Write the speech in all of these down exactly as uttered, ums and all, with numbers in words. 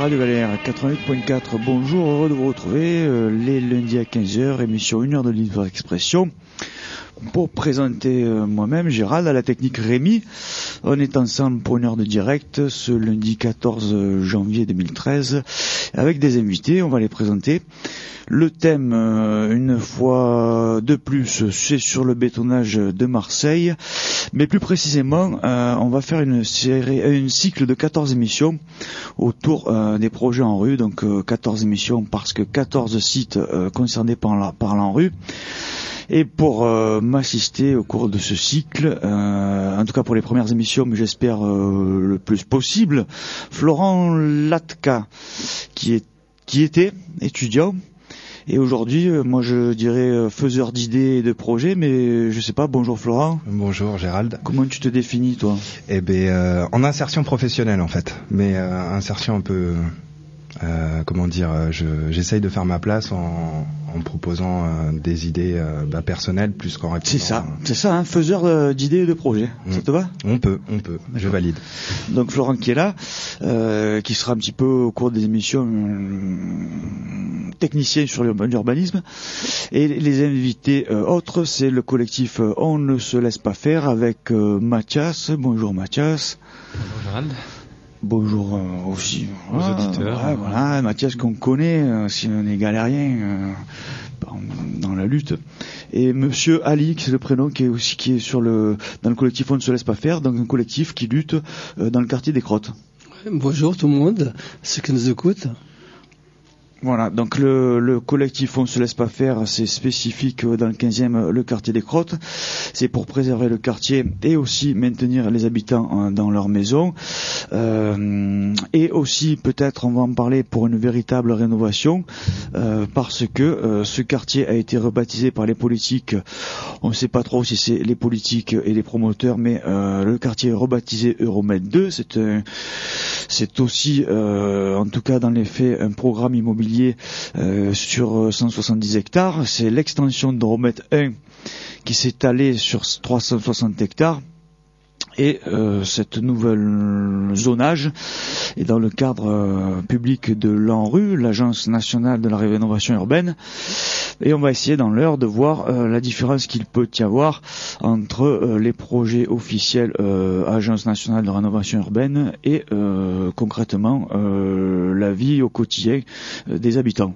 Radio Galère quatre-vingt-huit point quatre, bonjour, heureux de vous retrouver euh, les lundis à quinze heures, émission une heure de libre expression. Pour présenter euh, moi-même, Gérald, à la technique Rémi, on est ensemble pour une heure de direct ce lundi quatorze janvier deux mille treize avec des invités, on va les présenter. Le thème, euh, une fois de plus, c'est sur le bétonnage de Marseille, mais plus précisément, euh, on va faire une série, une cycle de quatorze émissions autour euh, des projets en rue, donc euh, quatorze émissions parce que quatorze sites euh, concernés par, la, par l'ANRU. Et pour euh, m'assister au cours de ce cycle, euh, en tout cas pour les premières émissions, mais j'espère euh, le plus possible, Florent Latka, qui, est, qui était étudiant. Et aujourd'hui, euh, moi je dirais euh, faiseur d'idées et de projets, mais je sais pas, bonjour Florent. Bonjour Gérald. Comment tu te définis toi ? Eh ben, euh, en insertion professionnelle en fait, mais euh, insertion un peu... Euh, comment dire, je, j'essaye de faire ma place en, en proposant euh, des idées euh, bah, personnelles plus qu'en répondant. C'est ça, c'est ça, hein, faiseur euh, d'idées et de projets. Mmh. Ça te va ? On peut, on peut, D'accord. Je valide. Donc Florent qui est là, euh, qui sera un petit peu au cours des émissions euh, technicien sur l'urbanisme. Et les invités euh, autres, c'est le collectif euh, On ne se laisse pas faire avec euh, Mathias. Bonjour Mathias. Bonjour Gérald. Bonjour euh, aussi aux ah, auditeurs. Ouais, voilà, Mathias qu'on connaît, euh, si on est galérien euh, dans la lutte. Et Monsieur Ali, qui c'est le prénom, qui est aussi qui est sur le dans le collectif On ne se laisse pas faire, dans un collectif qui lutte euh, dans le quartier des Crottes. Bonjour tout le monde, ceux qui nous écoutent. Voilà, donc le, le collectif On ne se laisse pas faire, c'est spécifique dans le quinzième, le quartier des Crottes. C'est pour préserver le quartier et aussi maintenir les habitants dans leur maison. Euh, et aussi, peut-être, on va en parler pour une véritable rénovation, euh, parce que euh, ce quartier a été rebaptisé par les politiques. On ne sait pas trop si c'est les politiques et les promoteurs, mais euh, le quartier est rebaptisé Euromède deux. C'est, euh, c'est aussi, euh, en tout cas dans les faits, un programme immobilier Euh, sur cent soixante-dix hectares. C'est l'extension d'Euromède un qui s'est étalée sur trois cent soixante hectares. Et euh, cette nouvelle zonage est dans le cadre euh, public de l'ANRU, l'Agence nationale de la rénovation urbaine, et on va essayer dans l'heure de voir euh, la différence qu'il peut y avoir entre euh, les projets officiels euh, Agence nationale de rénovation urbaine et euh, concrètement euh, la vie au quotidien euh, des habitants.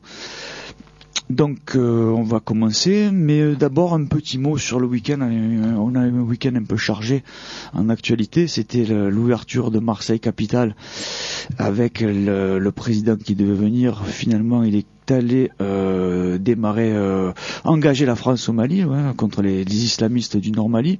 Donc euh, on va commencer, mais euh, d'abord un petit mot sur le week-end. On a eu un week-end un peu chargé en actualité. C'était le, l'ouverture de Marseille Capitale avec le, le président qui devait venir. Finalement, il est allé euh, démarrer, euh, engager la France au Mali, ouais, contre les, les islamistes du Nord Mali.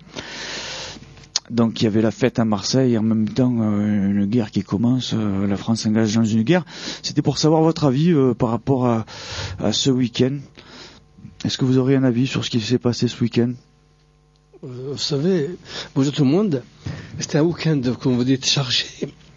Donc il y avait la fête à Marseille et en même temps euh, une guerre qui commence, euh, la France s'engage dans une guerre. C'était pour savoir votre avis euh, par rapport à, à ce week-end. Est-ce que vous aurez un avis sur ce qui s'est passé ce week-end ? euh, Vous savez, bonjour tout le monde, c'était un week-end, comme vous dites, chargé.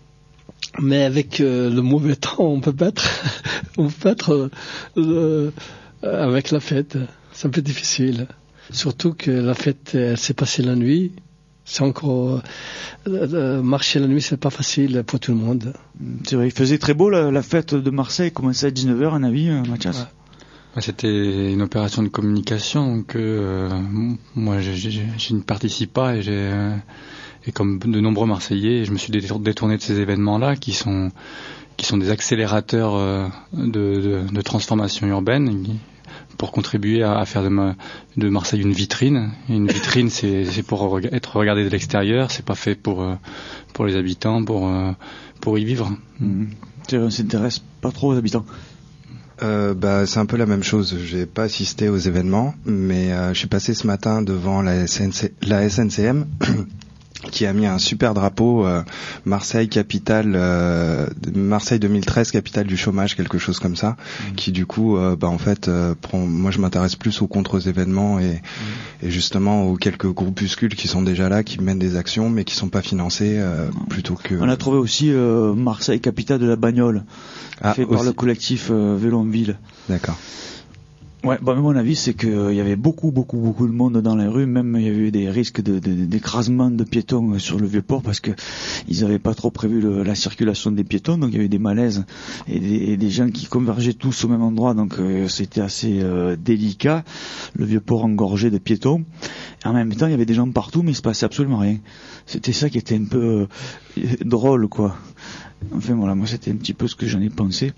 Mais avec euh, le mauvais temps, on peut pas être, on peut pas être euh, avec la fête. C'est un peu difficile. Surtout que la fête, elle s'est passée la nuit. C'est encore euh, euh, marcher la nuit, c'est pas facile pour tout le monde. C'est vrai, il faisait très beau la, la fête de Marseille, commençait à dix-neuf heures, un avis, euh, Mathias. Ouais. C'était une opération de communication, donc euh, moi je, je, je ne participe pas et, j'ai, euh, et comme de nombreux Marseillais, je me suis détourné de ces événements-là qui sont qui sont des accélérateurs euh, de, de, de transformation urbaine. Pour contribuer à, à faire de, ma, de Marseille une vitrine. Et une vitrine, c'est, c'est pour rega- être regardé de l'extérieur, c'est pas fait pour, euh, pour les habitants, pour, euh, pour y vivre. Mmh. On s'intéresse pas trop aux habitants. Euh, bah, c'est un peu la même chose. J'ai pas assisté aux événements, mais euh, je suis passé ce matin devant la, S N C, la S N C M qui a mis un super drapeau euh, Marseille capitale euh, Marseille deux mille treize capitale du chômage, quelque chose comme ça, mmh. qui du coup euh, bah en fait euh, prend, moi je m'intéresse plus aux contre-événements et, mmh. et justement aux quelques groupuscules qui sont déjà là, qui mènent des actions mais qui sont pas financés euh, plutôt que. On a trouvé aussi euh, Marseille capitale de la bagnole, ah, fait aussi. Par le collectif euh, Vélo en ville. D'accord. Ouais, bah, mon avis, c'est qu'il euh, y avait beaucoup, beaucoup, beaucoup de monde dans les rues. Même il y avait eu des risques de, de, d'écrasement de piétons sur le Vieux-Port parce que ils n'avaient pas trop prévu le, la circulation des piétons. Donc il y avait des malaises et des, et des gens qui convergeaient tous au même endroit. Donc euh, c'était assez euh, délicat. Le Vieux-Port engorgé de piétons. Et en même temps, il y avait des gens partout, mais il se passait absolument rien. C'était ça qui était un peu euh, drôle, quoi. Enfin voilà, moi c'était un petit peu ce que j'en ai pensé.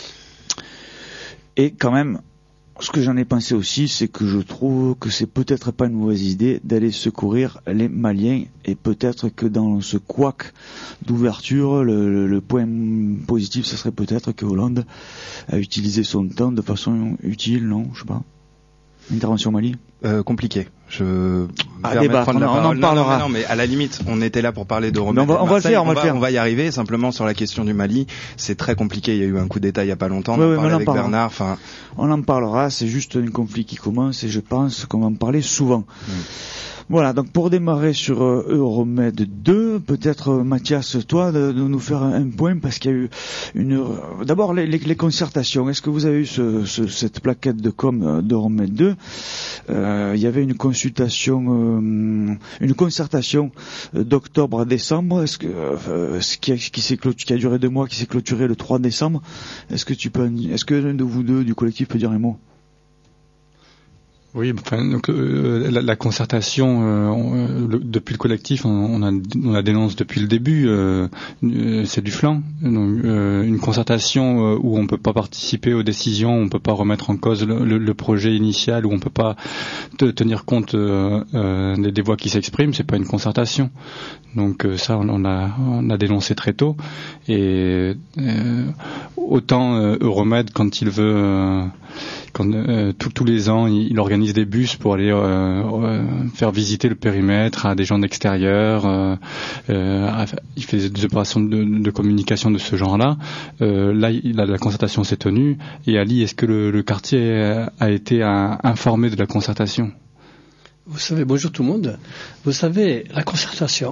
Et quand même, ce que j'en ai pensé aussi, c'est que je trouve que c'est peut-être pas une mauvaise idée d'aller secourir les Maliens, et peut-être que dans ce couac d'ouverture, le, le, le point positif, ce serait peut-être que Hollande a utilisé son temps de façon utile, non, je sais pas. Intervention Mali. Euh, compliqué. Je ah, débat, on, on en parlera. Non, non, mais à la limite, on était là pour parler de Romed. On va, on va le faire, on, on va le faire. On va y arriver. Simplement sur la question du Mali, c'est très compliqué. Il y a eu un coup d'État il y a pas longtemps. Oui, on oui, parlait avec parlera. Bernard. Enfin, on en parlera. C'est juste un conflit qui commence et je pense qu'on va en parler souvent. Mm. Voilà, donc pour démarrer sur euh, Euromed deux, peut-être euh, Mathias, toi, de, de nous faire un, un point, parce qu'il y a eu une... Euh, d'abord, les, les, les concertations. Est-ce que vous avez eu ce, ce, cette plaquette de com euh, d'Euromed deux? euh, Il y avait une consultation, euh, une concertation euh, d'octobre à décembre, est-ce que, euh, ce qui a, qui, s'est clôturé, qui a duré deux mois, qui s'est clôturé le trois décembre. Est-ce que tu peux, est-ce que l'un de vous deux du collectif peut dire un mot? Oui, enfin, donc, euh, la, la concertation, euh, on, le, depuis le collectif, on, on, a, on la dénonce depuis le début, euh, euh, c'est du flan. Donc, euh, une concertation euh, où on peut pas participer aux décisions, on peut pas remettre en cause le, le, le projet initial, où on peut pas te, tenir compte euh, euh, des, des voix qui s'expriment, c'est pas une concertation. Donc euh, ça, on, on a, on a dénoncé très tôt. Et euh, autant euh, Euromed, quand il veut, euh, quand euh, tous, tous les ans, il, il organise des bus pour aller euh, euh, faire visiter le périmètre à des gens d'extérieur. Euh, euh, il fait des opérations de, de communication de ce genre-là. Euh, là, la, la concertation s'est tenue. Et Ali, est-ce que le, le quartier a, a été a, informé de la concertation? Vous savez, bonjour tout le monde. Vous savez, la concertation,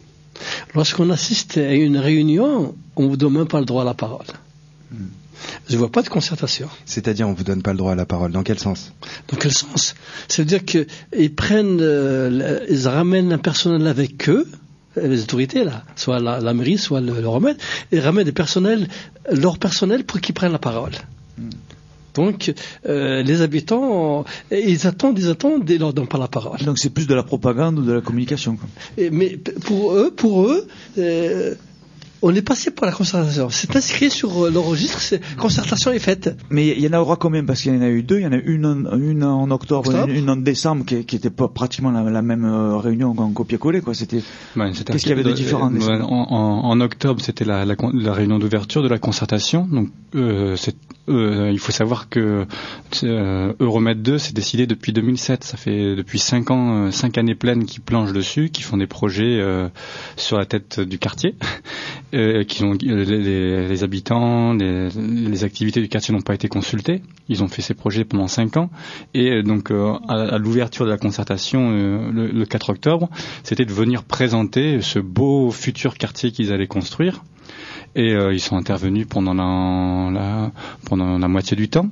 lorsqu'on assiste à une réunion, on ne vous donne même pas le droit à la parole. Hmm. Je ne vois pas de concertation. C'est-à-dire, on ne vous donne pas le droit à la parole. Dans quel sens? Dans quel sens? C'est-à-dire qu'ils prennent, euh, ils ramènent un personnel avec eux, les autorités, là, soit la, la mairie, soit le, le remède, et ramènent des personnels, leur personnel pour qu'ils prennent la parole. Hmm. Donc, euh, les habitants, ils attendent, ils attendent, et ils leur donnent pas la parole. Donc, c'est plus de la propagande ou de la communication, quoi. Et, mais pour eux, pour eux, euh, on est passé par la concertation. C'est inscrit sur le registre, c'est, concertation est faite. Mais il y en aura combien? Parce qu'il y en a eu deux. Il y en a une en, une en octobre, octobre. Une, une en décembre, qui, qui était pas pratiquement la, la même réunion qu'en copier-coller, quoi. C'était, ouais, c'était qu'est-ce qu'il y avait de différent? Euh, en, en, en octobre, c'était la, la, la réunion d'ouverture de la concertation. Donc, euh, c'est, euh, il faut savoir que euh, Euromed deux, c'est décidé depuis deux mille sept. Ça fait depuis cinq ans, euh, cinq années pleines qui planchent dessus, qui font des projets euh, sur la tête du quartier. Euh, qui ont, les, les, les habitants, les, les activités du quartier n'ont pas été consultées. Ils ont fait ces projets pendant cinq ans. Et euh, donc, euh, à, à l'ouverture de la concertation, euh, le, le quatre octobre, c'était de venir présenter ce beau futur quartier qu'ils allaient construire. Et euh, ils sont intervenus pendant la, la, pendant la moitié du temps.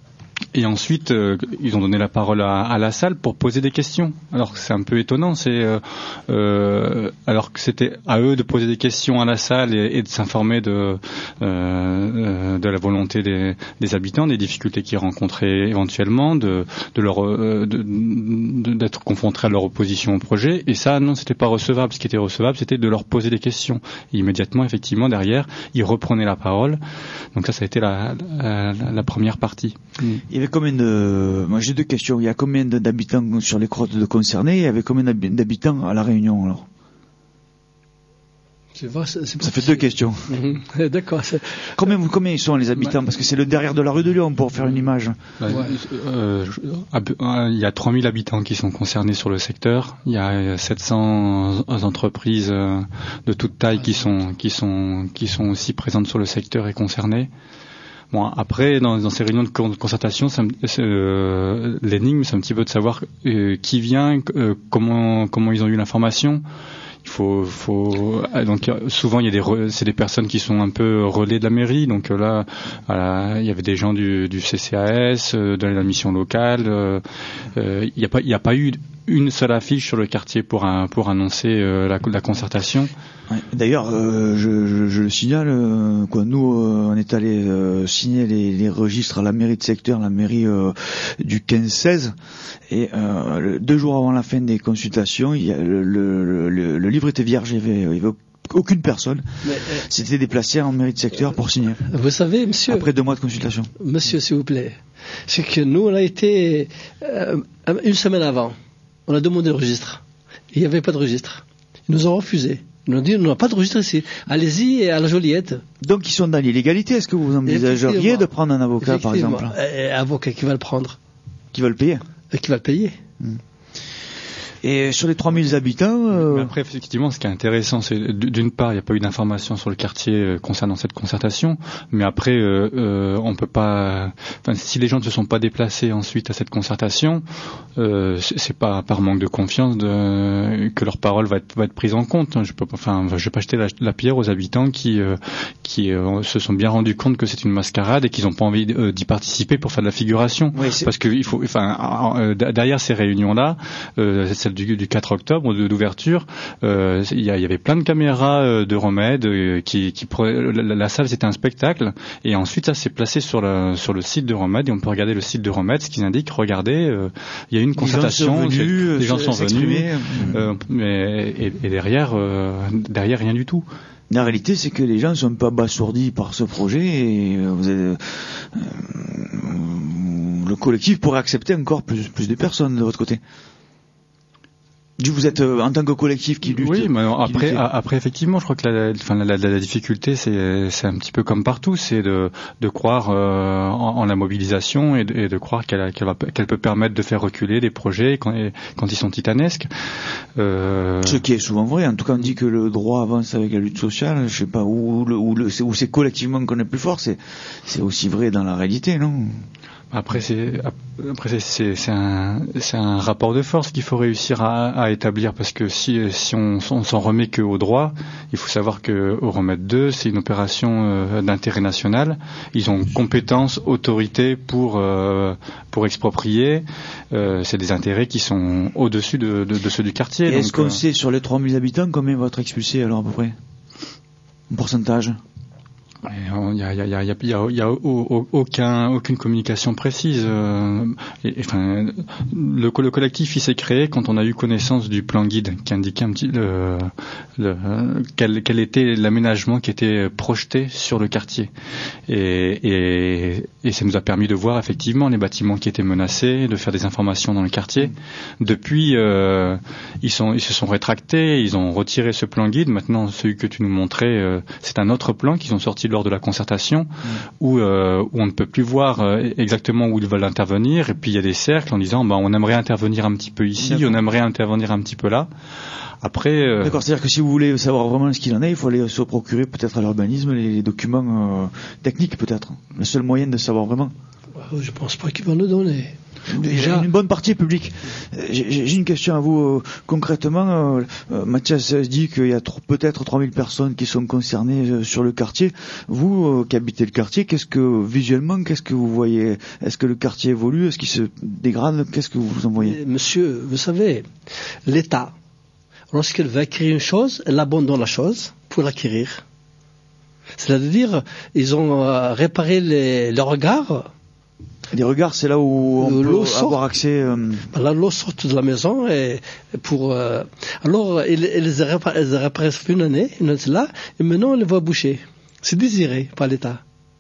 Et ensuite, euh, ils ont donné la parole à, à la salle pour poser des questions. Alors c'est un peu étonnant, c'est euh, euh, alors que c'était à eux de poser des questions à la salle et, et de s'informer de euh, de la volonté des, des habitants, des difficultés qu'ils rencontraient éventuellement, de de leur euh, de, de, d'être confrontés à leur opposition au projet. Et ça, non, c'était pas recevable. Ce qui était recevable, c'était de leur poser des questions. Et immédiatement, effectivement, derrière, ils reprenaient la parole. Donc ça, ça a été la la, la première partie. Mmh. Il y avait combien de... Moi j'ai deux questions. Il y a combien d'habitants sur les crottes de concernés? Il y avait combien d'habitants à La Réunion alors? Je vois, c'est, c'est ça fait deux questions. Mmh. D'accord. C'est... Combien, combien ils sont les habitants? Ouais. Parce que c'est le derrière de la rue de Lyon pour faire une image. Ouais. Ouais. Euh, il y a trois mille habitants qui sont concernés sur le secteur. Il y a sept cents entreprises de toute taille qui sont, qui sont, qui sont aussi présentes sur le secteur et concernées. Bon, après, dans, dans ces réunions de concertation, c'est, c'est, euh, l'énigme, c'est un petit peu de savoir euh, qui vient, euh, comment, comment ils ont eu l'information. Il faut, faut donc souvent il y a des re, c'est des personnes qui sont un peu relais de la mairie. Donc là, voilà, il y avait des gens du, du C C A S, de la mission locale. Euh, il n'y a pas, il n'y a pas eu une seule affiche sur le quartier pour un, pour annoncer euh, la, la concertation. Ouais. D'ailleurs, euh, je, je, je le signale, euh, quoi, nous euh, on est allé euh, signer les, les registres à la mairie de secteur, la mairie euh, du quinze seize, et euh, le, deux jours avant la fin des consultations, il y a, le, le, le, le livre était vierge, il y avait, il y avait aucune personne Mais, euh, s'était déplacé en mairie de secteur pour signer. Vous savez, monsieur. Après deux mois de consultation. Monsieur, s'il vous plaît, c'est que nous on a été euh, une semaine avant. On a demandé le registre. Il n'y avait pas de registre. Ils nous ont refusé. Ils nous ont dit, on n'a pas de registre ici. Allez-y à la Joliette. Donc ils sont dans l'illégalité. Est-ce que vous envisageriez de prendre un avocat, par exemple? Un avocat qui va le prendre. Qui va le payer? Et qui va le payer. Hum. Et sur les trois mille habitants... Euh... Mais après, effectivement, ce qui est intéressant, c'est d'une part, il n'y a pas eu d'information sur le quartier concernant cette concertation, mais après, euh, euh, on peut pas... Enfin, si les gens ne se sont pas déplacés ensuite à cette concertation, euh, c'est pas par manque de confiance de, que leur parole va être, va être prise en compte. Je peux, enfin, je vais pas jeter la, la pierre aux habitants qui, euh, qui euh, se sont bien rendus compte que c'est une mascarade et qu'ils n'ont pas envie d'y participer pour faire de la figuration. Oui, parce que il faut, enfin, euh, derrière ces réunions-là, euh, celle Du, du quatre octobre d'ouverture, euh, il y, y avait plein de caméras euh, de remède euh, qui, qui la, la salle c'était un spectacle et ensuite ça s'est placé sur le sur le site de remède et on peut regarder le site de remède, ce qui indique regardez il euh, y a eu une concertation, les gens sont venus, euh, mais et, et derrière euh, derrière rien du tout. La réalité, c'est que les gens ne sont pas abasourdis par ce projet et euh, vous êtes, euh, le collectif pourrait accepter encore plus plus de personnes de votre côté. Vous êtes euh, en tant que collectif qui lutte. Oui, mais après, lutte. après effectivement, je crois que la, enfin, la, la, la difficulté, c'est, c'est un petit peu comme partout, c'est de, de croire euh, en, en la mobilisation et de, et de croire qu'elle, qu'elle, va, qu'elle peut permettre de faire reculer des projets quand, quand ils sont titanesques. Euh... Ce qui est souvent vrai. En tout cas, on dit que le droit avance avec la lutte sociale. Je sais pas où, le, où, le, c'est, où c'est collectivement qu'on est plus fort. C'est, c'est aussi vrai dans la réalité, non? Après, c'est, après c'est, c'est, c'est, un, c'est un rapport de force qu'il faut réussir à, à établir parce que si, si on, on s'en remet qu'au droit, il faut savoir que au remède deux, c'est une opération euh, d'intérêt national. Ils ont compétence, autorité pour euh, pour exproprier. Euh, c'est des intérêts qui sont au-dessus de, de, de ceux du quartier. Et donc, est-ce qu'on euh... sait sur les trois mille habitants combien va être expulsé alors à peu près? Un pourcentage? Il y a, il y a, il y a, il y a, il y a aucun, aucune communication précise. Euh, et, enfin, le, le collectif il s'est créé quand on a eu connaissance du plan guide qui indiquait un petit le, le, quel, quel était l'aménagement qui était projeté sur le quartier. Et, et, et ça nous a permis de voir effectivement les bâtiments qui étaient menacés, de faire des informations dans le quartier. Depuis, euh, ils, sont, ils se sont rétractés, ils ont retiré ce plan guide. Maintenant, celui que tu nous montrais, euh, c'est un autre plan qu'ils ont sorti lors de la concertation, mmh. où, euh, où on ne peut plus voir euh, exactement où ils veulent intervenir, et puis il y a des cercles en disant bah, on aimerait intervenir un petit peu ici, D'accord. on aimerait intervenir un petit peu là. Après, euh... D'accord, c'est-à-dire que si vous voulez savoir vraiment ce qu'il en est, il faut aller se procurer peut-être à l'urbanisme les, les documents euh, techniques peut-être. Le seul moyen de savoir vraiment. Je pense pas qu'ils vont nous donner. Déjà, une bonne partie est publique. J'ai, j'ai une question à vous euh, concrètement. Euh, euh, Mathias dit qu'il y a trop, peut-être trois mille personnes qui sont concernées euh, sur le quartier. Vous euh, qui habitez le quartier, qu'est-ce que visuellement, qu'est-ce que vous voyez? Est-ce que le quartier évolue? Est-ce qu'il se dégrade? Qu'est-ce que vous en voyez? Monsieur, vous savez, l'État, lorsqu'il veut acquérir une chose, elle abandonne la chose pour l'acquérir. C'est-à-dire, ils ont euh, réparé les, les regards. Les regards, c'est là où on euh, peut sort, avoir accès. Euh... Là, l'eau sort de la maison et pour. Euh, alors, ils les ont réparés une année, une année là, et maintenant on les voit boucher. C'est désiré par l'État.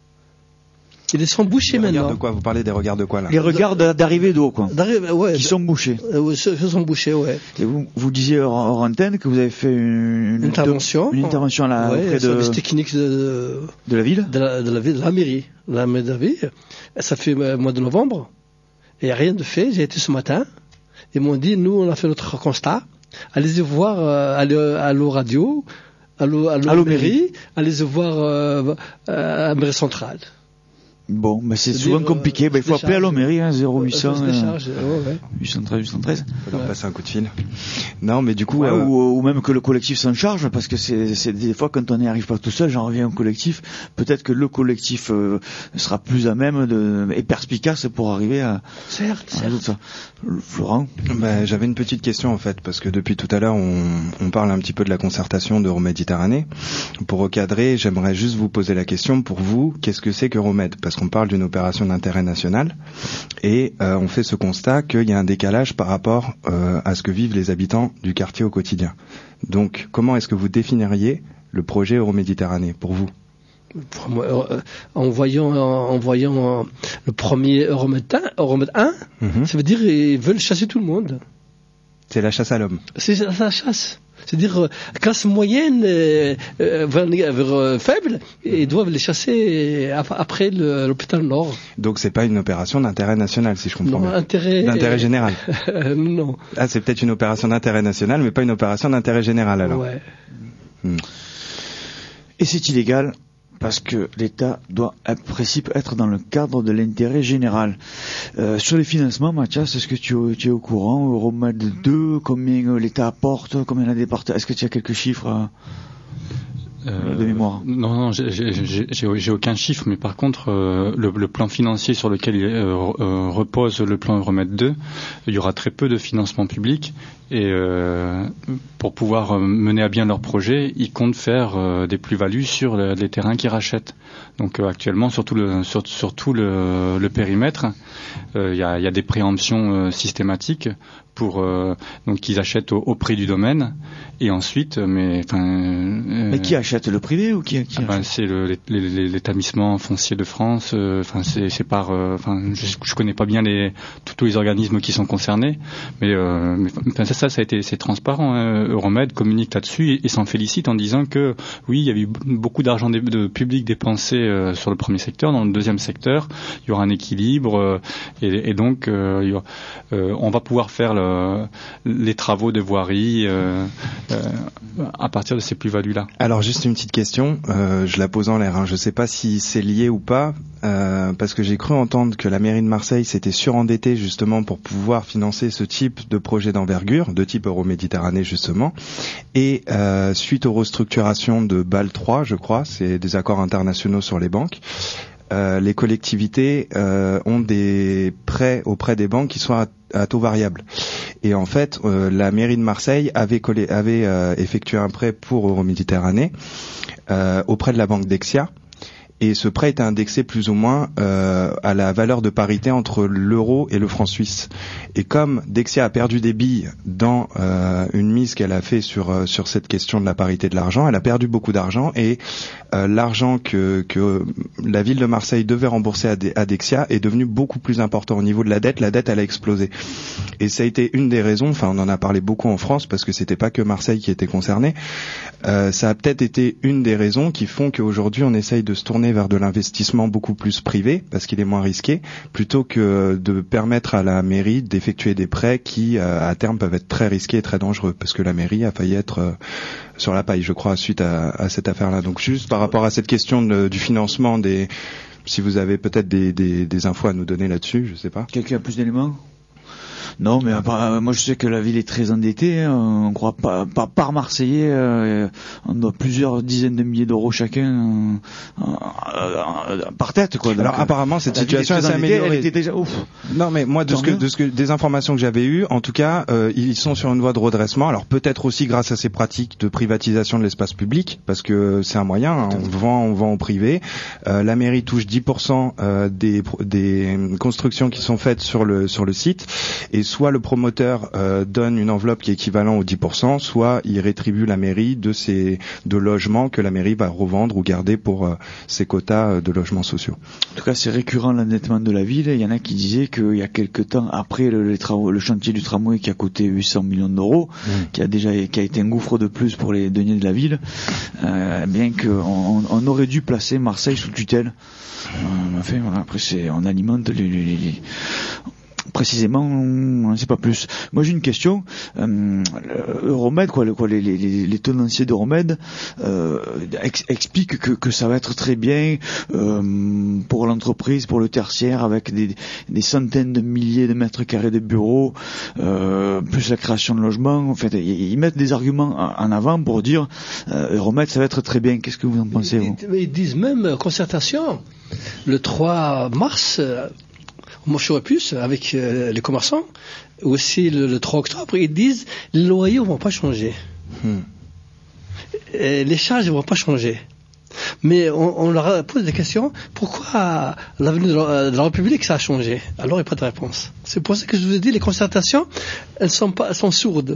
Ils sont bouchés les maintenant. De quoi vous parlez des regards de quoi là? Les regards d'arrivée d'eau, quoi. D'arrivée, ouais. Qui sont bouchés. Euh, ceux sont bouchés, ouais. Et vous, vous disiez hors, hors antenne que vous avez fait une, une intervention, de, une intervention là ouais, auprès de service technique de, de la ville, de la, de la ville, de la mairie, la mairie de la ville. Ça fait le mois de novembre. Et il n'y a rien de fait. J'ai été ce matin. Ils m'ont dit, nous, on a fait notre constat. Allez-y voir euh, à l'eau radio, à l'eau, à l'eau mairie, allez-y voir euh, à la mairie centrale. Bon, mais c'est, C'est souvent dire, compliqué. euh, Ben, il faut appeler à la mairie, hein, zéro huit cents, Ça se décharge, euh, ouais, ouais. huit cent treize, huit cent treize. Faut leur Ouais. passer un coup de fil. Non, mais du coup, Ouais, euh, ou, ou même que le collectif s'en charge, parce que c'est, c'est des fois quand on n'y arrive pas tout seul, j'en reviens au collectif, peut-être que le collectif euh, sera plus à même de, et perspicace pour arriver à, Certes, à résoudre certes. ça. Florent? bah, j'avais une petite question en fait, parce que depuis tout à l'heure, on, on parle un petit peu de la concertation d'Euroméditerranée. Pour recadrer, j'aimerais juste vous poser la question, pour vous, qu'est-ce que c'est qu'Euromed? Parce qu'on parle d'une opération d'intérêt national, et euh, on fait ce constat qu'il y a un décalage par rapport euh, à ce que vivent les habitants du quartier au quotidien. Donc, comment est-ce que vous définiriez le projet Euroméditerranée pour vous? Pour moi, euh, en voyant, en voyant euh, le premier Euromed un, Euromed un, Mhm. ça veut dire qu'ils veulent chasser tout le monde. C'est la chasse à l'homme. C'est la la chasse. C'est-à-dire, euh, classe moyenne, euh, euh, vers, vers, euh, faible, et doivent les chasser ap- après le- l'hôpital Nord. Donc, c'est pas une opération d'intérêt national, si je comprends Non, bien. intérêt. D'intérêt général. Euh, non. Ah, c'est peut-être une opération d'intérêt national, mais pas une opération d'intérêt général alors. Ouais. Hmm. Et c'est illégal parce que l'État doit, en principe, être dans le cadre de l'intérêt général. Euh, sur les financements, Mathias, est-ce que tu, tu es au courant? Euromed deux, combien euh, l'État apporte, combien la département? Est-ce que tu as quelques chiffres euh, Euh, de mémoire? Non, non, j'ai, j'ai, j'ai, j'ai aucun chiffre, mais par contre, euh, le, le plan financier sur lequel il, euh, euh, repose le plan Euromed deux, il y aura très peu de financement public, et euh, pour pouvoir euh, mener à bien leur projet, ils comptent faire euh, des plus-values sur le, les terrains qu'ils rachètent. Donc euh, actuellement, sur tout le, sur, sur tout le, le périmètre, euh, il y, a, il y a des préemptions euh, systématiques pour euh, donc qu'ils achètent au, au prix du domaine, et ensuite, mais enfin. Euh, Mais qui achète, le privé ou qui, qui ah ben, achète? c'est le, les- les- l'établissement foncier de France. Enfin, euh, c'est, c'est par. Enfin, euh, je, je connais pas bien les tous, tous les organismes qui sont concernés, mais, euh, mais enfin, ça, ça, ça a été, c'est transparent. Hein. Euromed communique là-dessus et, et s'en félicite en disant que oui, il y a eu beaucoup d'argent de, de public dépensé euh, sur le premier secteur. Dans le deuxième secteur, il y aura un équilibre euh, et, et donc euh, il y aura, euh, on va pouvoir faire le, les travaux de voirie euh, euh, à partir de ces plus-values-là. Alors juste une petite question, euh, je la pose en l'air, hein. Je sais pas si c'est lié ou pas, euh, parce que j'ai cru entendre que la mairie de Marseille s'était surendettée justement pour pouvoir financer ce type de projet d'envergure, de type Euroméditerranée justement, et euh, suite aux restructurations de Bâle trois, je crois, c'est des accords internationaux sur les banques, euh, les collectivités euh, ont des prêts auprès des banques qui sont à, à taux variable. Et en fait, euh, la mairie de Marseille avait, collé, avait euh, effectué un prêt pour Euroméditerranée euh, auprès de la banque Dexia. Et ce prêt était indexé plus ou moins euh, à la valeur de parité entre l'euro et le franc suisse. Et comme Dexia a perdu des billes dans euh, une mise qu'elle a fait sur euh, sur cette question de la parité de l'argent, elle a perdu beaucoup d'argent et euh, l'argent que que la ville de Marseille devait rembourser à, De- à Dexia est devenu beaucoup plus important au niveau de la dette. La dette, elle a explosé. Et ça a été une des raisons. Enfin, on en a parlé beaucoup en France parce que c'était pas que Marseille qui était concerné. Euh, ça a peut-être été une des raisons qui font qu'aujourd'hui on essaye de se tourner vers de l'investissement beaucoup plus privé parce qu'il est moins risqué, plutôt que de permettre à la mairie d'effectuer des prêts qui euh, à terme peuvent être très risqués et très dangereux, parce que la mairie a failli être euh, sur la paille, je crois, suite à, à cette affaire-là. Donc juste par rapport à cette question de, du financement, des, si vous avez peut-être des, des, des infos à nous donner là-dessus, je sais pas. Quelqu'un a plus d'éléments? Non, mais euh, moi je sais que la ville est très endettée. Hein. On croit pas, pas par Marseillais, euh, on doit plusieurs dizaines de milliers d'euros chacun euh, euh, par tête, quoi. Donc, alors apparemment cette situation s'est s'est améliorée. Elle était déjà ouf. Non, mais moi de ce que, de ce que des informations que j'avais eues, en tout cas, euh, ils sont sur une voie de redressement. Alors peut-être aussi grâce à ces pratiques de privatisation de l'espace public, parce que c'est un moyen. Hein, on vend, on vend au privé. Euh, la mairie touche dix pour cent euh, des des constructions qui sont faites sur le sur le site. Et soit le promoteur euh, donne une enveloppe qui est équivalente aux dix pour cent, soit il rétribue la mairie de ces de logements que la mairie va revendre ou garder pour euh, ses quotas de logements sociaux. En tout cas, c'est récurrent l'endettement de la ville. Il y en a qui disaient qu'il y a quelque temps, après le, les travaux, le chantier du tramway qui a coûté huit cents millions d'euros, mmh. qui a déjà qui a été un gouffre de plus pour les deniers de la ville, euh, bien qu'on on aurait dû placer Marseille sous tutelle. Euh, enfin, voilà, après, c'est on alimente les, les, les précisément, on ne sait pas plus. Moi, j'ai une question. Euh, Euromed, quoi, le, quoi, les, les, les tenanciers d'Euromed euh, ex, expliquent que, que ça va être très bien euh, pour l'entreprise, pour le tertiaire, avec des, des centaines de milliers de mètres carrés de bureaux, euh, plus la création de logements. En fait, ils mettent des arguments en avant pour dire euh, Euromed, ça va être très bien. Qu'est-ce que vous en pensez, vous ? Ils, ils disent même concertation. Le trois mars. Euh, Moi, je plus avec euh, les commerçants, aussi le, le trois octobre, ils disent les loyers ne vont pas changer. Hmm. Et les charges ne vont pas changer. Mais on, on leur pose des questions, pourquoi l'avenue de la, de la République ça a changé ? Alors il n'y a pas de réponse. C'est pour ça que je vous ai dit, les concertations, elles sont, pas, elles sont sourdes.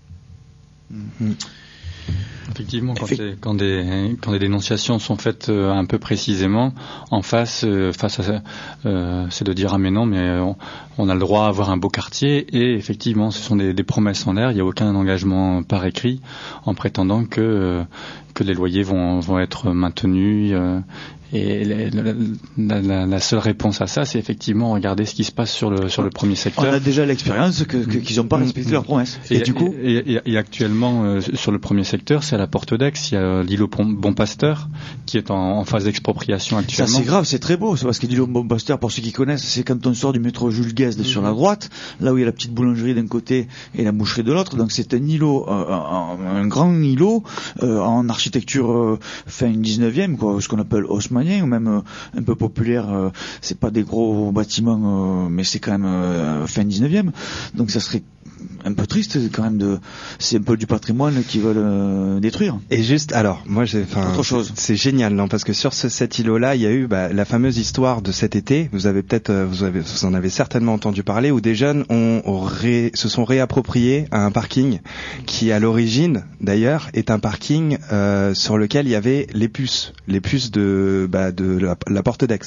Hmm. Effectivement, quand, les, quand, des, quand des dénonciations sont faites euh, un peu précisément, en face, euh, face à ça, euh, c'est de dire ah mais non, mais on, on a le droit à avoir un beau quartier, et effectivement, ce sont des, des promesses en l'air. Il n'y a aucun engagement par écrit en prétendant que euh, que les loyers vont vont être maintenus. Euh, Et la, la, la, la seule réponse à ça, c'est effectivement regarder ce qui se passe sur le sur le premier secteur. On a déjà l'expérience que, que, qu'ils n'ont pas respecté mmh. leurs promesses. Et, et du coup, et, et, et actuellement euh, sur le premier secteur, c'est à la Porte d'Aix, il y a l'îlot Bon Pasteur qui est en, en phase d'expropriation actuellement. Ça c'est grave, c'est très beau, c'est parce que l'îlot Bon Pasteur, pour ceux qui connaissent, c'est quand on sort du métro Jules Guesde mmh. sur la droite, là où il y a la petite boulangerie d'un côté et la boucherie de l'autre. Donc c'est un îlot, euh, un, un grand îlot euh, en architecture euh, fin dix-neuvième, quoi, ce qu'on appelle haussmanien, ou même euh, un peu populaire. Euh, c'est pas des gros bâtiments, euh, mais c'est quand même euh, fin dix-neuvième. Donc ça serait un peu triste quand même de, c'est un peu du patrimoine qu'ils veulent euh, détruire. Et juste, alors, moi j'ai, enfin, autre chose. C'est génial, non, parce que sur ce, cet îlot-là, il y a eu bah, la fameuse histoire de cet été. Vous avez peut-être, vous avez, vous en avez certainement entendu parler, où des jeunes ont, ont ré, se sont réappropriés à un parking qui, à l'origine, d'ailleurs, est un parking euh, sur lequel il y avait les puces, les puces de, bah, de la, la Porte d'Aix.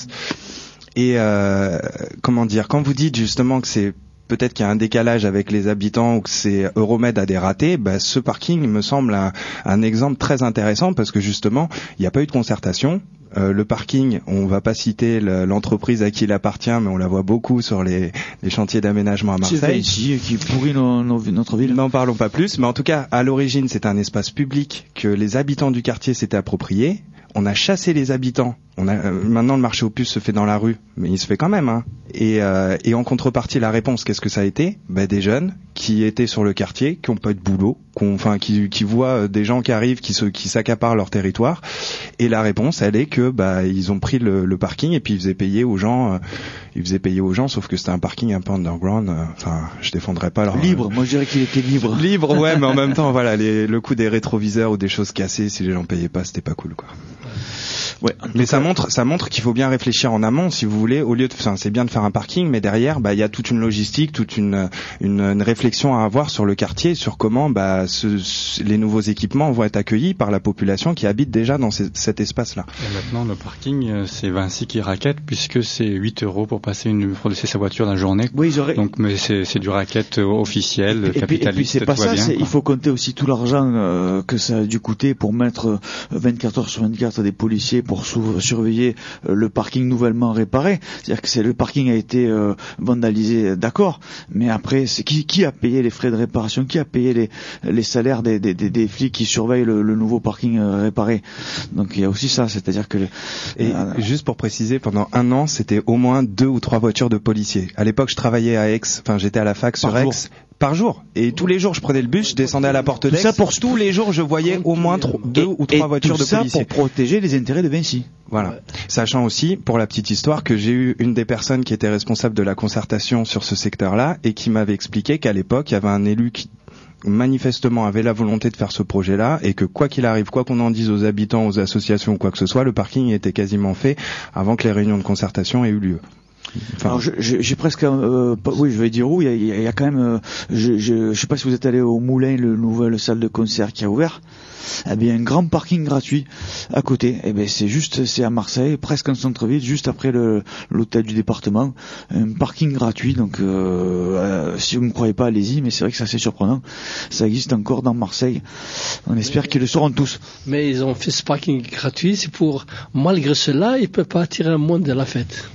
Et euh, comment dire, quand vous dites justement que c'est peut-être qu'il y a un décalage avec les habitants ou que c'est Euromed a des ratés, bah, ce parking me semble un, un exemple très intéressant parce que justement, il n'y a pas eu de concertation. Euh, le parking, on va pas citer le, l'entreprise à qui il appartient, mais on la voit beaucoup sur les, les chantiers d'aménagement à Marseille. C'est ici qui pourrit nos, nos, notre ville. N'en parlons pas plus, mais en tout cas, à l'origine, c'est un espace public que les habitants du quartier s'étaient appropriés. On a chassé les habitants. On a euh, maintenant le marché aux puces se fait dans la rue, mais il se fait quand même. Hein. Et, euh, et en contrepartie, la réponse, qu'est-ce que ça a été ? Ben, des jeunes qui étaient sur le quartier, qui n'ont pas eu de boulot, enfin qui, qui voient des gens qui arrivent, qui, se, qui s'accaparent leur territoire. Et la réponse, elle est que bah ils ont pris le, le parking et puis ils faisaient payer aux gens. Euh, ils faisaient payer aux gens, sauf que c'était un parking un peu underground. Enfin, euh, je défendrais pas leur libre. Euh, Moi, je dirais qu'il était libre. Libre, ouais, mais en même temps, voilà, les, le coût des rétroviseurs ou des choses cassées, si les gens payaient pas, c'était pas cool, quoi. Ouais, mais ça montre, ça montre qu'il faut bien réfléchir en amont, si vous voulez, au lieu de, enfin, c'est bien de faire un parking, mais derrière, bah, il y a toute une logistique, toute une, une, une réflexion à avoir sur le quartier, sur comment, bah, ce, ce, les nouveaux équipements vont être accueillis par la population qui habite déjà dans ces, cet espace-là. Et maintenant, le parking, c'est Vinci qui raquette, puisque c'est huit euros pour passer une, pour laisser sa voiture d'une journée. Oui, ils auraient... Donc, mais c'est, c'est du racket officiel, et, capitaliste. Et puis, et puis c'est pas ça, bien, c'est, il faut compter aussi tout l'argent euh, que ça a dû coûter pour mettre vingt-quatre heures sur vingt-quatre des policiers pour sou- surveiller euh, le parking nouvellement réparé. C'est-à-dire que c'est, le parking a été euh, vandalisé, d'accord, mais après, c'est qui, qui a payé les frais de réparation, qui a payé les, les salaires des, des, des, des flics qui surveillent le, le nouveau parking euh, réparé. Donc il y a aussi ça, c'est-à-dire que... Et euh, juste pour préciser, pendant un an, c'était au moins deux ou trois voitures de policiers. À l'époque, je travaillais à Aix, enfin j'étais à la fac sur Aix. Par jour. Et tous les jours, je prenais le bus, je descendais à la Porte d'Aix. Ça pour tous les jours, je voyais au moins tro- deux et, ou trois voitures de policiers. Et tout ça pour protéger les intérêts de Vinci. Voilà. Ouais. Sachant aussi, pour la petite histoire, que j'ai eu une des personnes qui était responsable de la concertation sur ce secteur-là et qui m'avait expliqué qu'à l'époque, il y avait un élu qui manifestement avait la volonté de faire ce projet-là et que quoi qu'il arrive, quoi qu'on en dise aux habitants, aux associations ou quoi que ce soit, le parking était quasiment fait avant que les réunions de concertation aient eu lieu. Enfin, alors je, je, j'ai presque, euh, pas, oui, je vais dire où. Il y a, il y a quand même, euh, je, je, je sais pas si vous êtes allé au Moulin, le nouvelle salle de concert qui a ouvert. Eh bien, un grand parking gratuit à côté. Eh bien, c'est juste, c'est à Marseille, presque en centre-ville, juste après le, l'hôtel du département, un parking gratuit. Donc, euh, euh, si vous ne me croyez pas, allez-y. Mais c'est vrai que c'est assez surprenant. Ça existe encore dans Marseille. On espère mais, qu'ils le sauront tous. Mais ils ont fait ce parking gratuit, c'est pour, malgré cela, ils peuvent pas attirer un monde de la fête.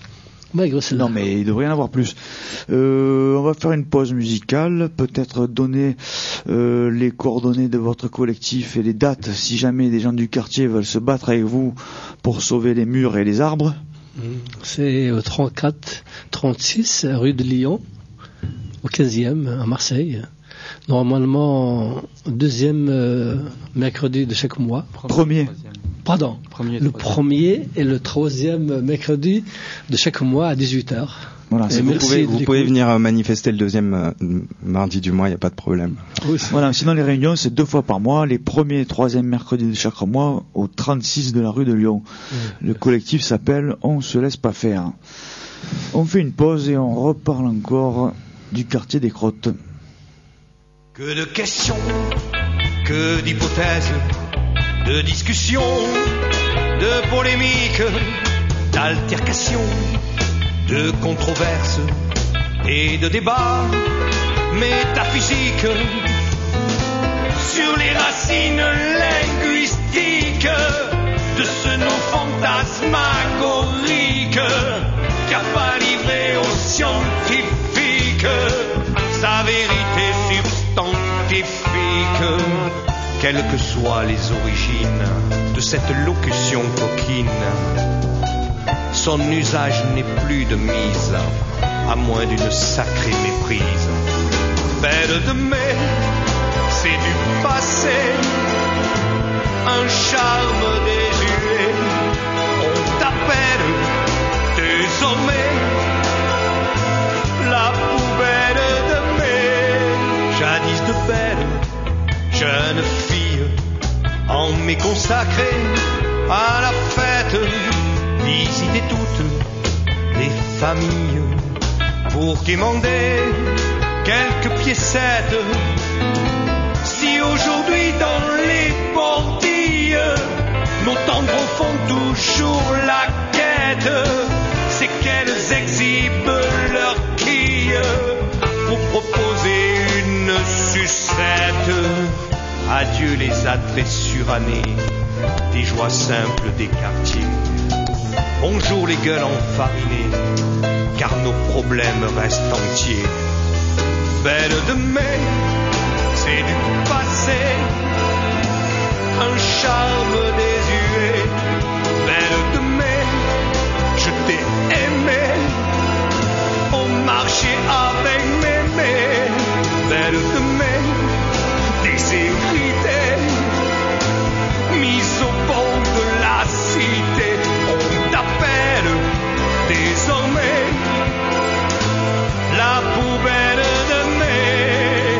Maigre, c'est Non, mais il devrait y en avoir plus. Euh, on va faire une pause musicale, peut-être donner euh, les coordonnées de votre collectif et les dates, si jamais des gens du quartier veulent se battre avec vous pour sauver les murs et les arbres. C'est au trente-quatre trente-six, rue de Lyon, au quinzième, à Marseille. Normalement, deuxième euh, mercredi de chaque mois. Premier. Pardon. Premier, le premier et le troisième mercredi de chaque mois à dix-huit heures. Voilà, si vous pouvez, vous pouvez venir manifester le deuxième euh, mardi du mois, il n'y a pas de problème. Oui, voilà, sinon les réunions, c'est deux fois par mois, les premiers et troisième mercredis de chaque mois, au trente-six de la rue de Lyon. Oui. Le collectif s'appelle On se laisse pas faire. On fait une pause et on reparle encore du quartier des Crottes. Que de questions, que d'hypothèses, de discussions, de polémiques, d'altercations, de controverses et de débats métaphysiques sur les racines linguistiques de ce nom fantasmagorique qu'a pas livré aux scientifiques sa vérité substantifique. Quelles que soient les origines de cette locution coquine, son usage n'est plus de mise, à moins d'une sacrée méprise. Belle de mai, c'est du passé, un charme désuet. On t'appelle désormais la poubelle de mai. Jadis de belle jeune fille, en mai consacrée à la fête, visiter toutes les familles pour quémander quelques piécettes. Si aujourd'hui dans les bordilles nos tendres font toujours la quête, c'est qu'elles exhibent leur quille pour proposer une sucette. Adieu les attraits surannés des joies simples des quartiers. Bonjour les gueules enfarinées, car nos problèmes restent entiers. Belle de mai, c'est du passé, un charme désuet. Belle de mai, je t'ai aimé, on marchait avec mémé. Belle de mai, déshéritée, mise au bord de la cité. On t'appelle désormais la poubelle de mai.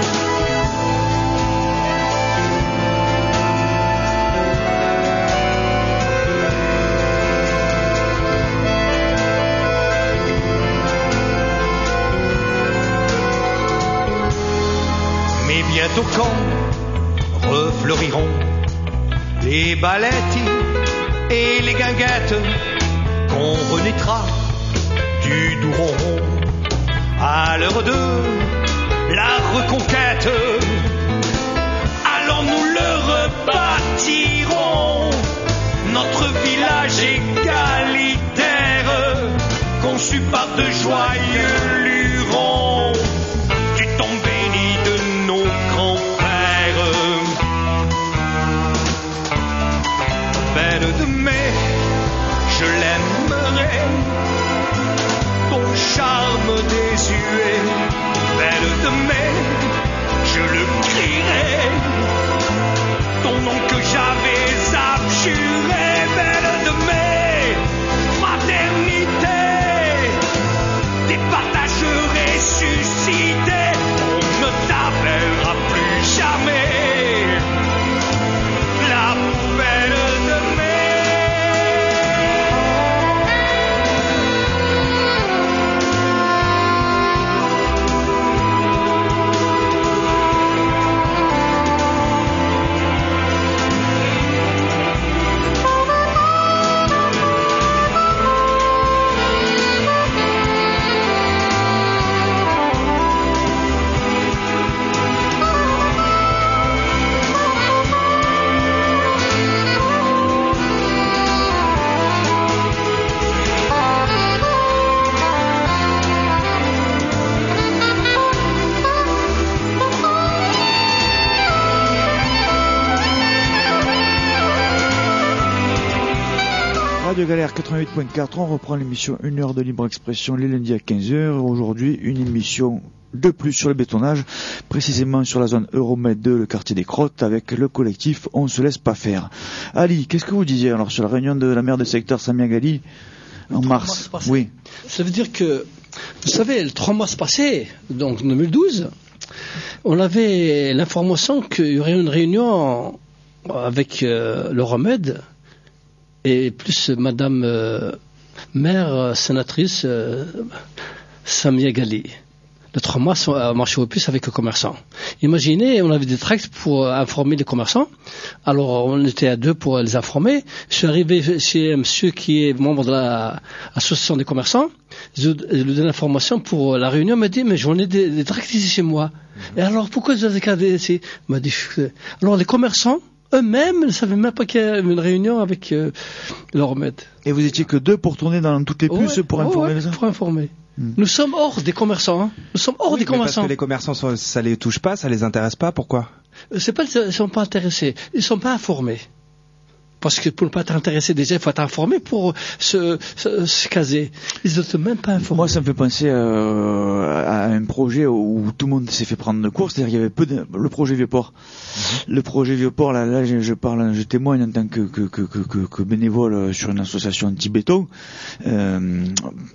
Mais bientôt quand refleuriront les balettes et les guinguettes, qu'on renaîtra du doux ronron à l'heure de la reconquête, alors nous le rebâtirons, notre village égalitaire, conçu par de joyeux lurons du temps béni de nos grands-pères. Belle de mai, je l'aimerai, ton charme désuet. Belle de mai, je le crierai, ton nom que j'avais abjuré. Belle de mai, fraternité, des partages ressuscités. On ne t'appellera plus jamais la poubelle de mai. Radio Galère quatre-vingt-huit point quatre, on reprend l'émission une heure de libre expression les lundis à quinze heures. Aujourd'hui, une émission de plus sur le bétonnage, précisément sur la zone Euromed deux, le quartier des Crottes, avec le collectif On se laisse pas faire. Ali, qu'est-ce que vous disiez alors sur la réunion de la maire de secteur Samia Ghali en mars? mars Oui. Ça veut dire que, vous savez, le trois mars passé, donc deux mille douze, on avait l'information qu'il y aurait une réunion avec euh, l'Euromed et plus Madame euh, maire sénatrice euh, Samia Ghali. Le trois mars, on a marché au plus avec les commerçants. Imaginez, on avait des tracts pour informer les commerçants. Alors, on était à deux pour les informer. Je suis arrivé chez un monsieur qui est membre de l'association des commerçants. Je, je lui donne l'information pour la réunion. Il m'a dit, mais j'en ai des, des tracts ici chez moi. Mm-hmm. Et alors, pourquoi vous avez gardé ici? Il m'a dit, alors les commerçants, eux-mêmes ne savaient même pas qu'il y avait une réunion avec euh, l'Euromed. Et vous étiez que deux pour tourner dans toutes les puces ouais, pour informer ouais, les gens? Pour informer. Hmm. Nous sommes hors des commerçants. Hein. Nous sommes hors oui, des commerçants. Parce que les commerçants, ça les touche pas, ça les intéresse pas. Pourquoi? C'est pas qu'ils ne sont pas intéressés. Ils ne sont pas informés. Parce que pour ne pas être intéressé, déjà, il faut être informé pour se, se, se caser. Ils ne sont même pas informés. Moi, ça me fait penser euh, à un projet où tout le monde s'est fait prendre de court. C'est-à-dire qu'il y avait peu de... le projet Vieux-Port. Mm-hmm. Le projet Vieux-Port, là, là je, je parle, je témoigne en tant que, que, que, que, que bénévole sur une association anti-béton. Euh,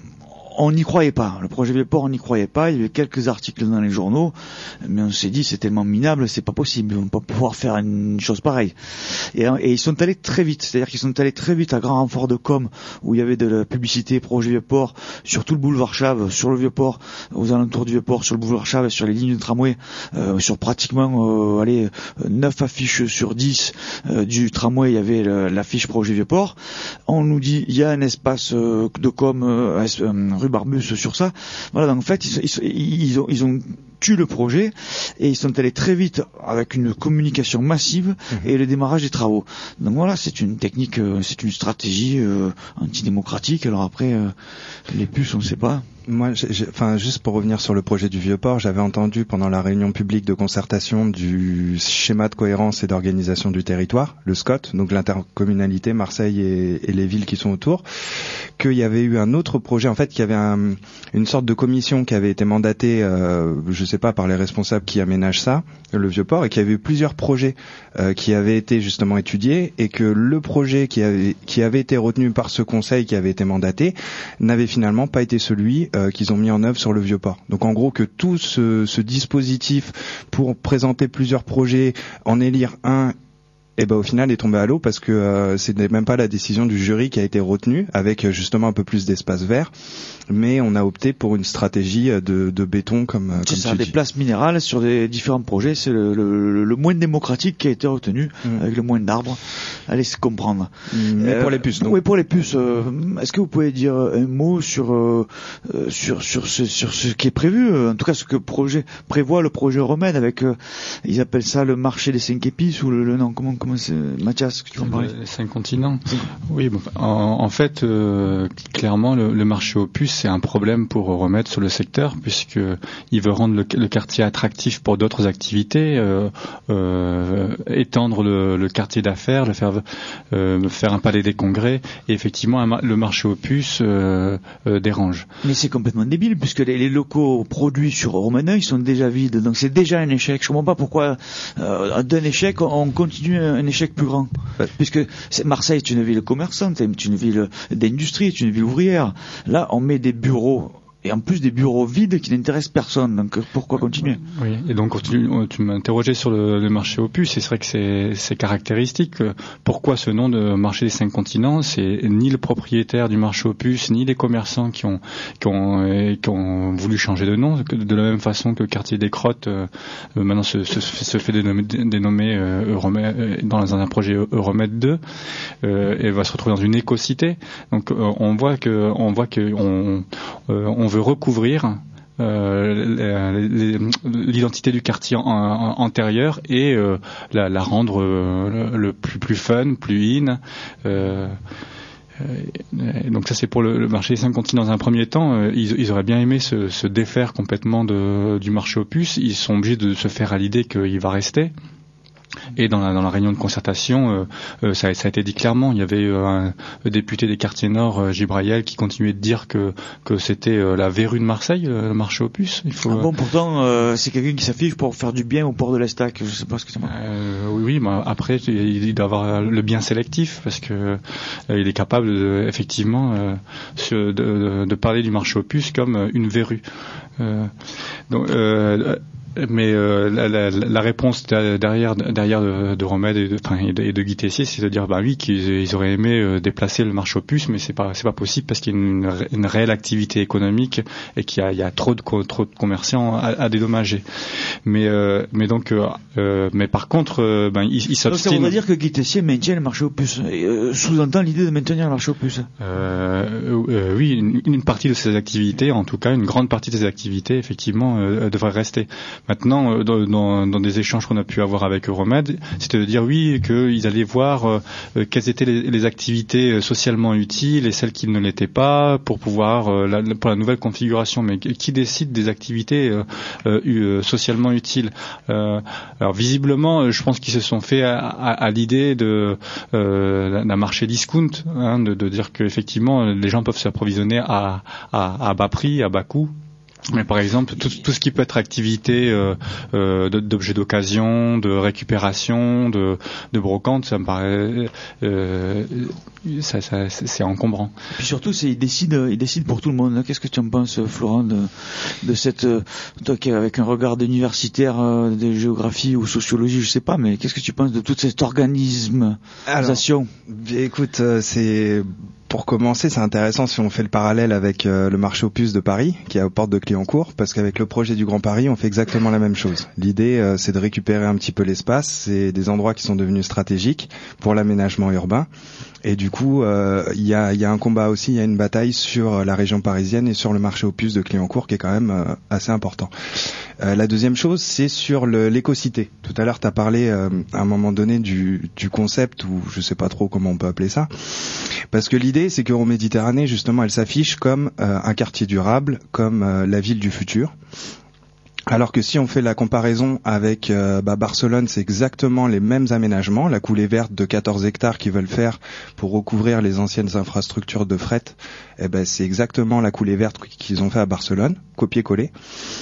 On n'y croyait pas. Le projet Vieux-Port, on n'y croyait pas. Il y avait quelques articles dans les journaux, mais on s'est dit c'est tellement minable, c'est pas possible. On va pas pouvoir faire une chose pareille. Et, et ils sont allés très vite. C'est-à-dire qu'ils sont allés très vite à grand renfort de com, où il y avait de la publicité projet Vieux-Port sur tout le boulevard Chave, sur le Vieux-Port, aux alentours du Vieux-Port, sur le boulevard Chave, sur les lignes de tramway, euh, sur pratiquement euh, allez neuf affiches sur dix euh, du tramway, il y avait le, l'affiche projet Vieux-Port. On nous dit il y a un espace euh, de com euh, euh, rue Barbus sur ça. Voilà, donc en fait, ils, ils, ils, ont, ils ont tué le projet et ils sont allés très vite avec une communication massive et le démarrage des travaux. Donc voilà, c'est une technique, euh, c'est une stratégie euh, antidémocratique. Alors après, euh, les puces, on ne sait pas. Moi, j'ai, j'ai, enfin, juste pour revenir sur le projet du Vieux-Port, j'avais entendu pendant la réunion publique de concertation du schéma de cohérence et d'organisation du territoire, le S C O T, donc l'intercommunalité, Marseille et, et les villes qui sont autour, qu'il y avait eu un autre projet, en fait, qu'il y avait un, une sorte de commission qui avait été mandatée, euh, je sais pas, par les responsables qui aménagent ça, le Vieux-Port, et qu'il y avait eu plusieurs projets euh, qui avaient été justement étudiés, et que le projet qui avait, qui avait été retenu par ce conseil qui avait été mandaté n'avait finalement pas été celui euh, qu'ils ont mis en œuvre sur le Vieux-Port. Donc en gros que tout ce, ce dispositif pour présenter plusieurs projets, en élire un, et ben au final est tombé à l'eau parce que euh, c'est même pas la décision du jury qui a été retenue avec justement un peu plus d'espace vert, mais on a opté pour une stratégie de, de béton comme, comme c'est ça, tu des dis. places minérales sur des différents projets, c'est le, le, le moins démocratique qui a été retenu, mmh. avec le moins d'arbres. Allez se comprendre. Mais euh, pour les puces, donc. Oui, pour les puces. Euh, est-ce que vous pouvez dire un mot sur euh, sur sur ce sur ce qui est prévu, en tout cas ce que le projet prévoit, le projet Euromède avec, euh, ils appellent ça le marché des cinq épices ou le, le non comment comment c'est, Mathias, que tu en parles? Les cinq continents. Oui, bon, en, en fait, euh, clairement, le, le marché aux puces, c'est un problème pour remettre sur le secteur, puisque il veut rendre le, le quartier attractif pour d'autres activités, euh, euh, étendre le, le quartier d'affaires, le faire, euh, faire un palais des congrès, et effectivement, un, le marché aux puces euh, euh, dérange. Mais c'est complètement débile, puisque les, les locaux produits sur Romaneuil, ils sont déjà vides, donc c'est déjà un échec. Je comprends pas pourquoi euh, d'un échec on continue un échec plus grand, puisque c'est, Marseille est une ville commerçante, c'est une ville d'industrie, c'est une ville ouvrière. Là, on met des bureaux, et en plus des bureaux vides qui n'intéressent personne, donc pourquoi continuer? Oui, et donc tu, tu m'interrogeais sur le, le marché aux puces, et c'est vrai que c'est, c'est caractéristique. Pourquoi ce nom de marché des cinq continents? C'est ni le propriétaire du marché aux puces, ni les commerçants qui ont, qui ont, qui ont voulu changer de nom, de la même façon que le quartier des Crottes euh, maintenant se, se, se fait dénommer, dénommer euh, Euromède, dans un projet Euromède deux, euh, et va se retrouver dans une éco-cité. Donc euh, on voit que, on voit que on, euh, on veut recouvrir euh, l'identité du quartier en, en, antérieur et euh, la, la rendre euh, le plus, plus fun, plus in. Euh, Et donc ça c'est pour le, le marché des cinq continents. Dans un premier temps, euh, ils, ils auraient bien aimé se, se défaire complètement de, du marché aux puces. Ils sont obligés de se faire à l'idée qu'il va rester. Et dans la, dans la réunion de concertation, euh, euh, ça, ça a été dit clairement. Il y avait euh, un, un député des quartiers nord, euh, Gibraïel, qui continuait de dire que que c'était euh, la verrue de Marseille, euh, le marché aux puces. Il faut. Ah bon, pourtant, euh, c'est quelqu'un qui s'affiche pour faire du bien au port de l'Estac. Je sais pas ce que c'est. Euh, oui, oui. Mais après, il doit avoir le bien sélectif parce que euh, il est capable, de, effectivement, euh, de, de, de parler du marché aux puces comme une verrue. Euh, donc. Euh, Mais euh, la, la, la réponse derrière derrière de, de Romède et de, enfin, et de, et de Guy Tessier, c'est de dire bah oui qu'ils ils auraient aimé euh, déplacer le marché aux puces, mais c'est pas c'est pas possible parce qu'il y a une, une réelle activité économique et qu'il y a, il y a trop de trop de commerçants à, à dédommager. Mais euh, mais donc euh, euh, mais par contre euh, ben ils il s'obstinent. Ça voudrait dire que Guy Tessier maintient le marché aux puces. Euh, sous-entend l'idée de maintenir le marché aux puces. Euh, euh, oui, une, une partie de ces activités, en tout cas une grande partie de ces activités, effectivement, euh, devrait rester. Maintenant, dans, dans, dans des échanges qu'on a pu avoir avec Euromède, c'était de dire oui, qu'ils allaient voir euh, quelles étaient les, les activités socialement utiles et celles qui ne l'étaient pas pour pouvoir, euh, la, pour la nouvelle configuration. Mais qui décide des activités euh, euh, socialement utiles euh, Alors visiblement, je pense qu'ils se sont fait à, à, à l'idée de euh, d'un marché discount, hein, de, de dire qu'effectivement les gens peuvent s'approvisionner à, à, à bas prix, à bas coût. Mais par exemple, tout, tout ce qui peut être activité euh, euh, d'objets d'occasion, de récupération, de, de brocante, ça me paraît, euh, ça, ça, c'est encombrant. Et puis surtout, c'est, il décide, il décide pour tout le monde. Qu'est-ce que tu en penses, Florent, de, de cette, toi qui avec un regard d'universitaire euh, de géographie ou sociologie, je sais pas, mais qu'est-ce que tu penses de toute cette organisation? Alors, écoute, euh, c'est pour commencer, c'est intéressant si on fait le parallèle avec euh, le marché aux puces de Paris, qui est aux portes de Clignancourt, parce qu'avec le projet du Grand Paris, on fait exactement la même chose. L'idée, euh, c'est de récupérer un petit peu l'espace. C'est des endroits qui sont devenus stratégiques pour l'aménagement urbain. Et du coup, il euh, y, a, y a un combat aussi, il y a une bataille sur la région parisienne et sur le marché aux puces de Clignancourt qui est quand même euh, assez important. Euh, la deuxième chose, c'est sur le, l'écocité. Tout à l'heure, tu as parlé euh, à un moment donné du, du concept, ou je sais pas trop comment on peut appeler ça, parce que l'idée, c'est qu'Euroméditerranée, justement, elle s'affiche comme euh, un quartier durable, comme euh, la ville du futur. Alors que si on fait la comparaison avec euh, bah, Barcelone, c'est exactement les mêmes aménagements, la coulée verte de quatorze hectares qu'ils veulent faire pour recouvrir les anciennes infrastructures de fret, eh ben, c'est exactement la coulée verte qu'ils ont fait à Barcelone, copier-coller.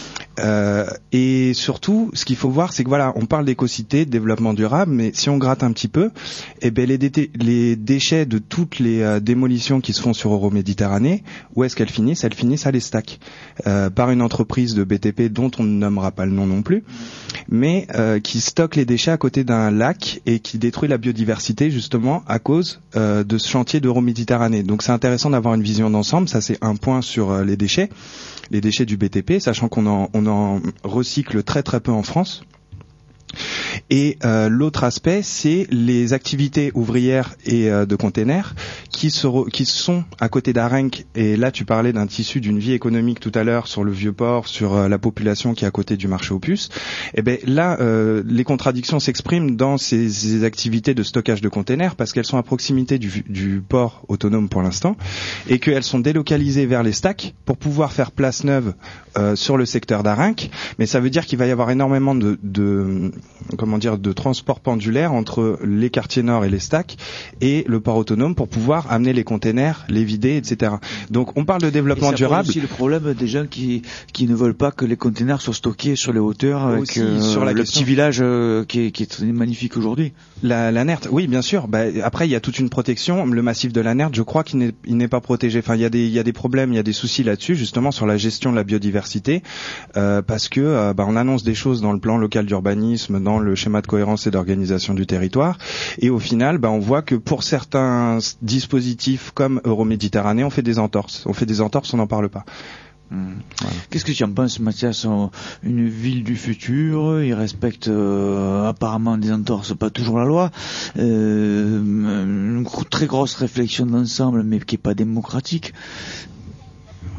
Euh, et surtout, ce qu'il faut voir, c'est que voilà, on parle d'écocité, de développement durable, mais si on gratte un petit peu, eh ben les, dé- les déchets de toutes les euh, démolitions qui se font sur Euroméditerranée, où est-ce qu'elles finissent? Elles finissent à l'Estac, euh, par une entreprise de B T P dont on ne nommera pas le nom non plus, mais euh, qui stocke les déchets à côté d'un lac et qui détruit la biodiversité justement à cause euh, de ce chantier d'Euroméditerranée. Donc c'est intéressant d'avoir une vision d'ensemble. Ça, c'est un point sur euh, les déchets. Les déchets du B T P, sachant qu'on en, on en recycle très très peu en France. Et euh, l'autre aspect, c'est les activités ouvrières et euh, de containers qui, se re, qui sont à côté d'Arenc. Et là, tu parlais d'un tissu, d'une vie économique tout à l'heure sur le Vieux-Port, sur euh, la population qui est à côté du marché aux puces. Et ben là, euh, les contradictions s'expriment dans ces, ces activités de stockage de containers parce qu'elles sont à proximité du, du port autonome pour l'instant et qu'elles sont délocalisées vers les stacks pour pouvoir faire place neuve euh, sur le secteur d'Arenc. Mais ça veut dire qu'il va y avoir énormément de, de comment dire, de transport pendulaire entre les quartiers nord et les stacks et le port autonome pour pouvoir amener les containers, les vider, et cetera. Donc on parle de développement et ça durable. C'est aussi le problème des gens qui qui ne veulent pas que les containers soient stockés sur les hauteurs avec aussi, euh, sur la le question. petit village euh, qui, est, qui est magnifique aujourd'hui. La, la Nerte, oui, bien sûr. Bah, après, il y a toute une protection. Le massif de la Nerte, je crois qu'il n'est, il n'est pas protégé. Enfin, il y a des, il y a des problèmes, il y a des soucis là-dessus, justement sur la gestion de la biodiversité, euh, parce que euh, bah, on annonce des choses dans le plan local d'urbanisme, dans le schéma de cohérence et d'organisation du territoire, et au final, bah, on voit que pour certains dispositifs comme Euroméditerranée, on fait des entorses. On fait des entorses, on n'en parle pas. Mmh. Voilà. Qu'est-ce que tu en penses, Mathias? Une ville du futur, il respecte euh, apparemment des entorses, pas toujours la loi, euh, une très grosse réflexion d'ensemble, mais qui est pas démocratique.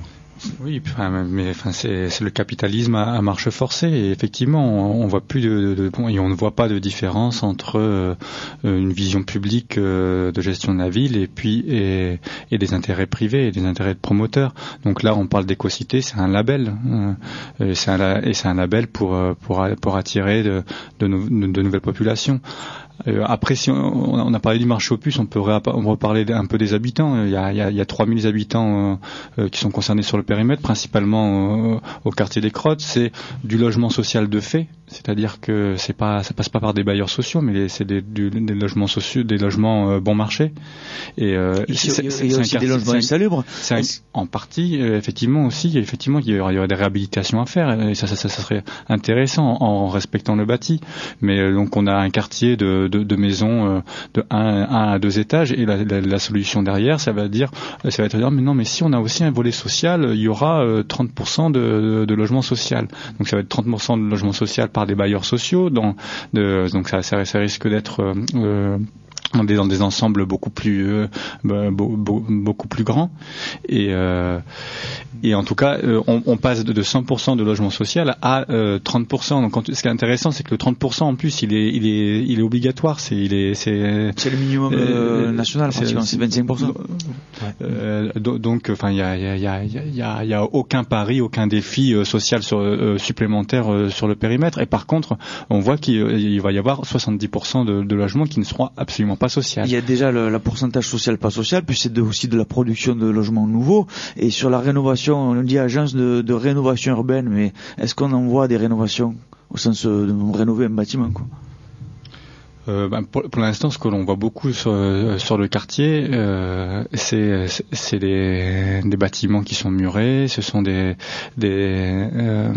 Oui, enfin, mais enfin, c'est, c'est le capitalisme à, à marche forcée. Et effectivement, on, on voit plus de, de, de bon, et on ne voit pas de différence entre euh, une vision publique euh, de gestion de la ville et puis et, et des intérêts privés et des intérêts de promoteurs. Donc là, on parle d'écocité, c'est un label, euh, et c'est un, et c'est un label pour pour pour attirer de de, de, de nouvelles populations. Euh, après, si on, on a parlé du marché aux puces, on peut reparler un peu des habitants. Il y a, il y a, il y a trois mille habitants euh, qui sont concernés sur le périmètre, principalement euh, au quartier des Crottes. C'est du logement social de fait, c'est-à-dire que c'est pas, ça passe pas par des bailleurs sociaux, mais les, c'est des, du, des logements sociaux, des logements euh, bon marché. Et euh, il y a, c'est, c'est, il y a aussi des logements insalubres. C'est un, en partie, euh, effectivement aussi, effectivement, il y aurait, il y aurait des réhabilitations à faire. Et ça, ça, ça, ça serait intéressant en, en respectant le bâti. Mais euh, donc on a un quartier de De, de maisons de un à deux étages et la, la, la solution derrière, ça va dire, ça va être dire, mais non, mais si on a aussi un volet social, il y aura trente pour cent de, de, de logement social. Donc ça va être trente pour cent de logement social par des bailleurs sociaux. Dans, de, donc ça, ça, ça risque d'être euh, on est dans des ensembles beaucoup plus euh, beaucoup, beaucoup plus grands et euh, et en tout cas euh, on, on passe de cent pour cent de logement social à euh, trente pour cent. Donc quand, ce qui est intéressant, c'est que le trente pour cent en plus il est il est il est obligatoire, c'est il est c'est c'est le minimum euh, national, pratiquement c'est vingt-cinq pour cent. Euh, donc enfin il y a il y a il y a il y a il y a aucun pari, aucun défi euh, social sur, euh, supplémentaire euh, sur le périmètre. Et par contre, on voit qu'il il va y avoir soixante-dix pour cent de, de logements qui ne seront absolument pas social. Il y a déjà le la pourcentage social pas social, puis c'est de, aussi de la production de logements nouveaux. Et sur la rénovation, on dit agence de, de rénovation urbaine, mais est-ce qu'on en voit des rénovations au sens de rénover un bâtiment, quoi? Euh, ben pour, pour l'instant, ce que l'on voit beaucoup sur, sur le quartier, euh, c'est, c'est des, des bâtiments qui sont murés, ce sont des, des, euh,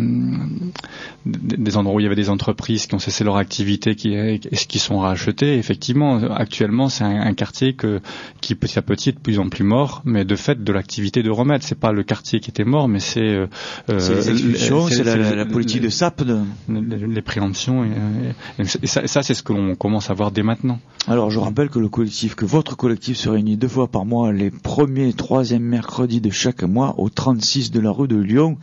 des endroits où il y avait des entreprises qui ont cessé leur activité, qui, qui sont rachetées. Effectivement, actuellement, c'est un, un quartier que, qui petit à petit est de plus en plus mort, mais de fait de l'activité de remède. C'est pas le quartier qui était mort, mais c'est, euh, c'est les expulsions, c'est, c'est, la, c'est la, la politique de S A P, de... les, les préemptions. Et, et, et ça, ça, c'est ce que l'on commence à voir dès maintenant. Alors je rappelle que le collectif, que votre collectif se réunit deux fois par mois, les premiers et troisièmes mercredis de chaque mois, au trente-six de la rue de Lyon.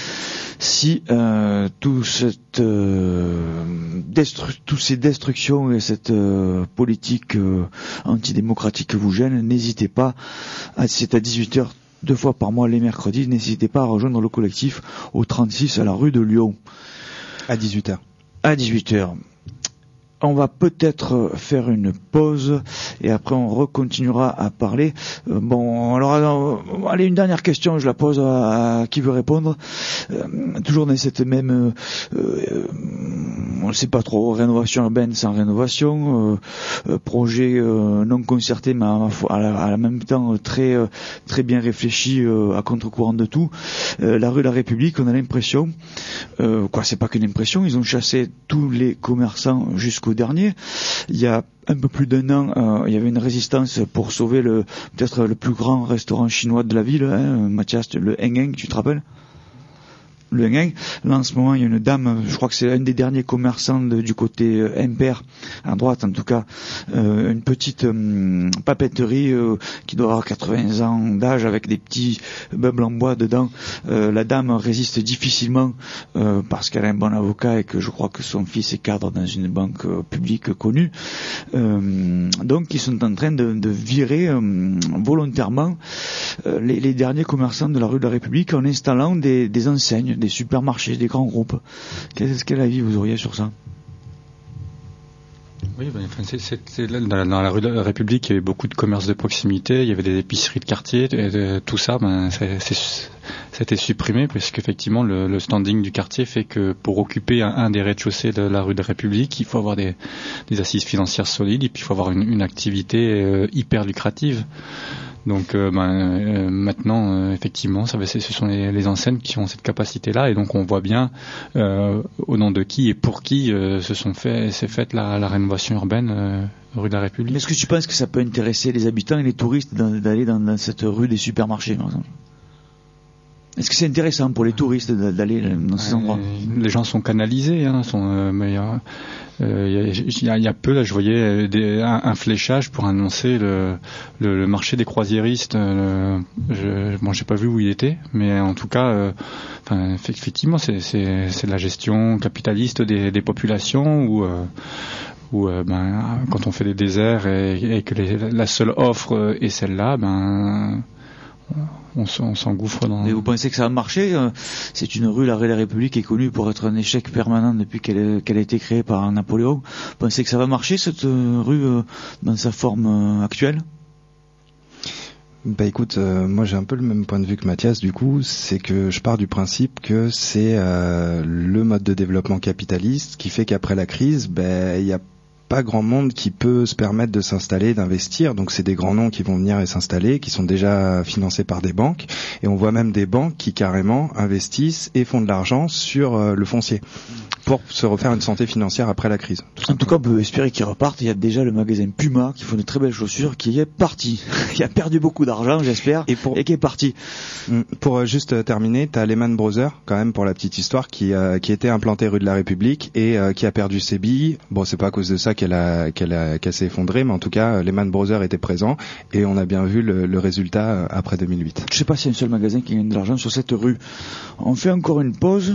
Si euh, tout cette, euh, destru- toutes ces destructions et cette euh, politique euh, antidémocratique vous gêne, n'hésitez pas, à, c'est à dix-huit heures deux fois par mois les mercredis, n'hésitez pas à rejoindre le collectif au trente-six à la rue de Lyon. À dix-huit heures. À dix-huit heures. On va peut-être faire une pause et après on recontinuera à parler. Euh, bon, alors, alors allez, une dernière question, je la pose à, à qui veut répondre. Euh, toujours dans cette même, euh, euh, on ne sait pas trop, rénovation urbaine sans rénovation, euh, euh, projet euh, non concerté mais à, à, la, à la même temps très euh, très bien réfléchi euh, à contre-courant de tout. Euh, la rue de la République, on a l'impression, euh, quoi, c'est pas qu'une impression, ils ont chassé tous les commerçants jusqu'au dernier. Il y a un peu plus d'un an, euh, il y avait une résistance pour sauver le peut-être le plus grand restaurant chinois de la ville, hein, Mathias, le Heng Heng, tu te rappelles? Le Heng Heng. Là, en ce moment, il y a une dame, je crois que c'est un des derniers commerçants de, du côté euh, impair, à droite en tout cas, euh, une petite euh, papeterie euh, qui doit avoir quatre-vingts ans d'âge avec des petits meubles en bois dedans. Euh, la dame résiste difficilement euh, parce qu'elle a un bon avocat et que je crois que son fils est cadre dans une banque euh, publique connue. Euh, donc, ils sont en train de, de virer euh, volontairement euh, les, les derniers commerçants de la rue de la République en installant des, des enseignes, des supermarchés, des grands groupes. Qu'est-ce quel avis vous auriez sur ça? Oui, ben, enfin, c'est, c'est, c'est là, dans, dans la rue de la République, il y avait beaucoup de commerces de proximité, il y avait des épiceries de quartier, et de, tout ça, ben, c'est, c'est, c'était supprimé, puisqu'effectivement le, le standing du quartier fait que pour occuper un, un des rez-de-chaussée de la rue de la République, il faut avoir des, des assises financières solides, et puis il faut avoir une, une activité euh, hyper lucrative. Donc euh, ben, euh, maintenant, euh, effectivement, ça, ce sont les, les enseignes qui ont cette capacité-là, et donc on voit bien euh, au nom de qui et pour qui euh, se sont fait, s'est faite la, la rénovation urbaine euh, rue de la République. Mais est-ce que tu penses que ça peut intéresser les habitants et les touristes d'aller dans, dans cette rue des supermarchés, par exemple? Est-ce que c'est intéressant pour les touristes d'aller dans ces endroits? Les gens sont canalisés, hein, sont euh, meilleurs. il euh, y, a, y a peu là, je voyais des, un, un fléchage pour annoncer le, le, le marché des croisiéristes. Le, je, bon, j'ai pas vu où il était, mais en tout cas, euh, enfin, effectivement, c'est, c'est, c'est de la gestion capitaliste des, des populations où, euh, où euh, ben, quand on fait des déserts et, et que les, la seule offre est celle-là, ben On, on s'engouffre dans... Et vous pensez que ça va marcher? C'est une rue, la rue de la République, qui est connue pour être un échec permanent depuis qu'elle, qu'elle a été créée par Napoléon. Vous pensez que ça va marcher, cette rue, dans sa forme actuelle? Bah écoute, euh, moi j'ai un peu le même point de vue que Mathias du coup, c'est que je pars du principe que c'est euh, le mode de développement capitaliste qui fait qu'après la crise, ben il y a pas grand monde qui peut se permettre de s'installer, d'investir. Donc c'est des grands noms qui vont venir et s'installer, qui sont déjà financés par des banques. Et on voit même des banques qui carrément investissent et font de l'argent sur euh, le foncier pour se refaire une santé financière après la crise. En tout cas, on peut espérer qu'ils repartent. Il y a déjà le magasin Puma qui font de très belles chaussures qui est parti. Il a perdu beaucoup d'argent, j'espère, et, pour... et qui est parti. Pour euh, juste terminer, t'as Lehman Brothers, quand même, pour la petite histoire, qui, euh, qui était implanté rue de la République et euh, qui a perdu ses billes. Bon, c'est pas à cause de ça qu'elle a, qu'elle a, qu'elle s'est effondrée, mais en tout cas, Lehman Brothers était présent et on a bien vu le, le résultat après deux mille huit. Je sais pas s'il y a un seul magasin qui gagne de l'argent sur cette rue. On fait encore une pause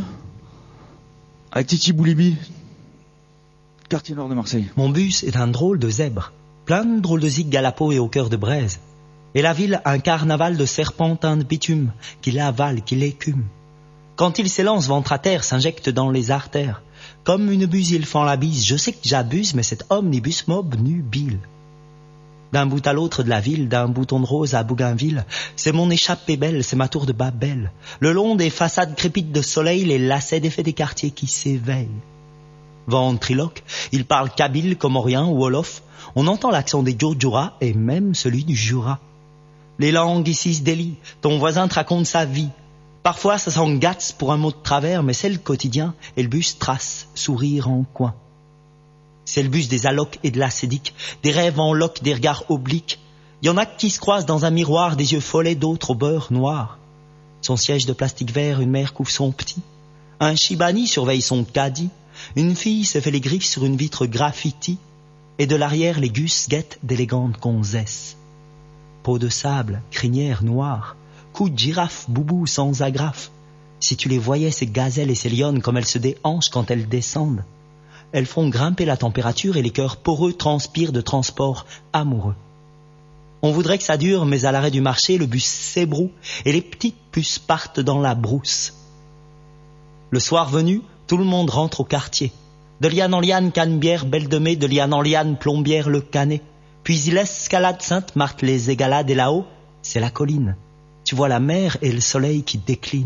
avec Titi Boulibi, quartier nord de Marseille. Mon bus est un drôle de zèbre, plein de drôles de zig à la peau et au cœur de braise. Et la ville, un carnaval de serpentins de bitume, qui l'avale, qui l'écume. Quand il s'élance ventre à terre, s'injecte dans les artères. Comme une buse, il fend la bise. Je sais que j'abuse, mais cet omnibus m'obnubile. D'un bout à l'autre de la ville, d'un bouton de rose à Bougainville, c'est mon échappée belle, c'est ma tour de Babel. Le long des façades crépites de soleil, les lacets d'effets des quartiers qui s'éveillent. Ventriloque, il parle kabyle, comorien ou wolof. On entend l'accent des Djurdjura et même celui du Jura. Les langues ici se délient, ton voisin te raconte sa vie. Parfois ça s'engatse pour un mot de travers, mais c'est le quotidien et le bus trace, sourire en coin. C'est le bus des allocs et de l'acédique, des rêves en loques, des regards obliques. Il y en a qui se croisent dans un miroir, des yeux follets, d'autres au beurre noir. Son siège de plastique vert, une mère couvre son petit. Un shibani surveille son caddie. Une fille se fait les griffes sur une vitre graffiti. Et de l'arrière, les gus guettent d'élégantes gonzesses. Peau de sable, crinière noire, cou de girafe, boubou sans agrafe. Si tu les voyais, ces gazelles et ces lionnes, comme elles se déhanchent quand elles descendent. Elles font grimper la température et les cœurs poreux transpirent de transport amoureux. On voudrait que ça dure, mais à l'arrêt du marché, le bus s'ébroue et les petites puces partent dans la brousse. Le soir venu, tout le monde rentre au quartier. De liane en liane, cannebière, belle de mai, de liane en liane, plombière, le canet. Puis il escalade Sainte-Marthe, les égalades et là-haut, c'est la colline. Tu vois la mer et le soleil qui déclinent.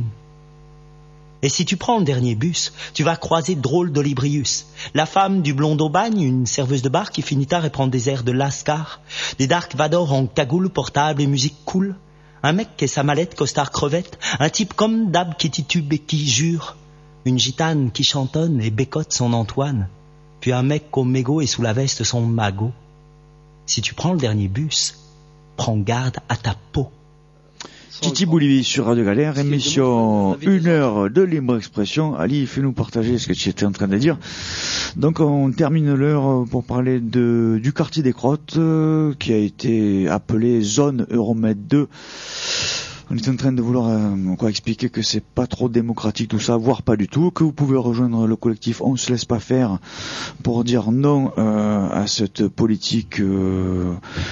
Et si tu prends le dernier bus, tu vas croiser drôle d'Olibrius, la femme du blond au bagne, une serveuse de bar qui finit tard et prend des airs de Lascar, des Dark Vador en cagoule portable et musique cool, un mec qui est sa mallette, costard crevette, un type comme d'hab qui titube et qui jure, une gitane qui chantonne et bécote son Antoine, puis un mec au mégot et sous la veste son magot. Si tu prends le dernier bus, prends garde à ta peau. Titi Boulibi sur Radio Galère, émission une heure de libre expression. Ali, fais-nous partager ce que tu étais en train de dire. Donc on termine l'heure pour parler de, du quartier des Crottes, euh, qui a été appelé zone Euromed deux. On est en train de vouloir euh, quoi, expliquer que c'est pas trop démocratique tout ça, voire pas du tout, que vous pouvez rejoindre le collectif On se laisse pas faire pour dire non euh, à cette politique euh,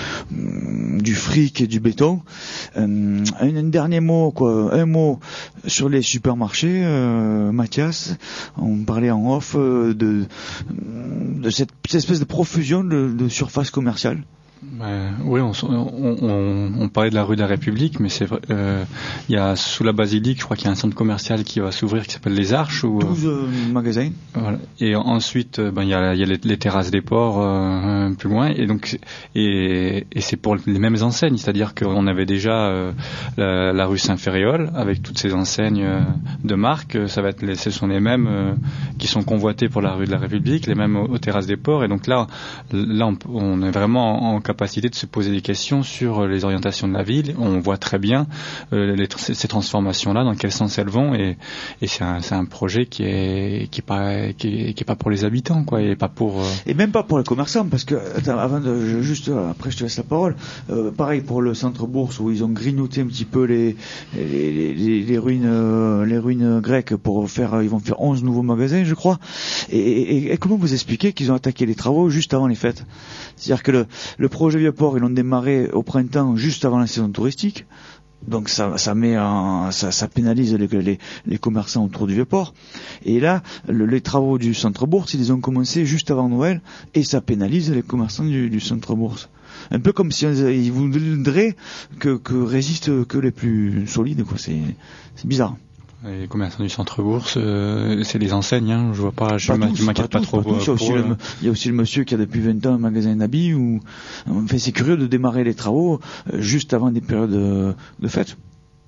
du fric et du béton. Euh, un, un dernier mot, quoi, un mot sur les supermarchés, euh, Mathias. On parlait en off euh, de, de cette, cette espèce de profusion de, de surface commerciale. Euh, oui, on, on, on, on parlait de la rue de la République, mais c'est vrai, euh, il y a sous la basilique, je crois qu'il y a un centre commercial qui va s'ouvrir qui s'appelle Les Arches. Ou, douze euh, magasins. Voilà. Et ensuite, ben, il y a, il y a les, les terrasses des ports euh, plus loin, et donc et, et c'est pour les mêmes enseignes, c'est-à-dire qu'on avait déjà euh, la, la rue Saint-Féréol avec toutes ces enseignes euh, de marque. Ça va être, les, ce sont les mêmes euh, qui sont convoitées pour la rue de la République, les mêmes aux, aux terrasses des ports, et donc là, là, on, on est vraiment en, en capacité capacité de se poser des questions sur les orientations de la ville. On voit très bien euh, les, ces transformations-là, dans quel sens elles vont, et, et c'est, un, c'est un projet qui est qui est pas qui est, qui est pas pour les habitants, quoi, et pas pour euh... et même pas pour les commerçants, parce que attends, avant de juste après je te laisse la parole. Euh, pareil pour le centre bourse où ils ont grignoté un petit peu les les, les, les ruines euh, les ruines grecques pour faire ils vont faire onze nouveaux magasins, je crois. Et, et, et comment vous expliquez qu'ils ont attaqué les travaux juste avant les fêtes? C'est-à-dire que le, le projet Vieux-Port, ils l'ont démarré au printemps, juste avant la saison touristique. Donc ça, ça met en, ça, ça pénalise les, les, les commerçants autour du Vieux-Port. Et là, le, les travaux du centre bourse, ils ont commencé juste avant Noël, et ça pénalise les commerçants du, du centre bourse. Un peu comme si ils voudraient que, que résistent que les plus solides, quoi. C'est, c'est bizarre. Les commerçants du centre-bourse, euh, c'est les enseignes, hein. Je vois pas, je pas m'inquiète tous, pas, pas, pas tous, trop. Pas tous. Il, y a aussi le, il y a aussi le monsieur qui a depuis vingt ans un magasin d'habits, où, enfin, c'est curieux de démarrer les travaux euh, juste avant des périodes de, de fête.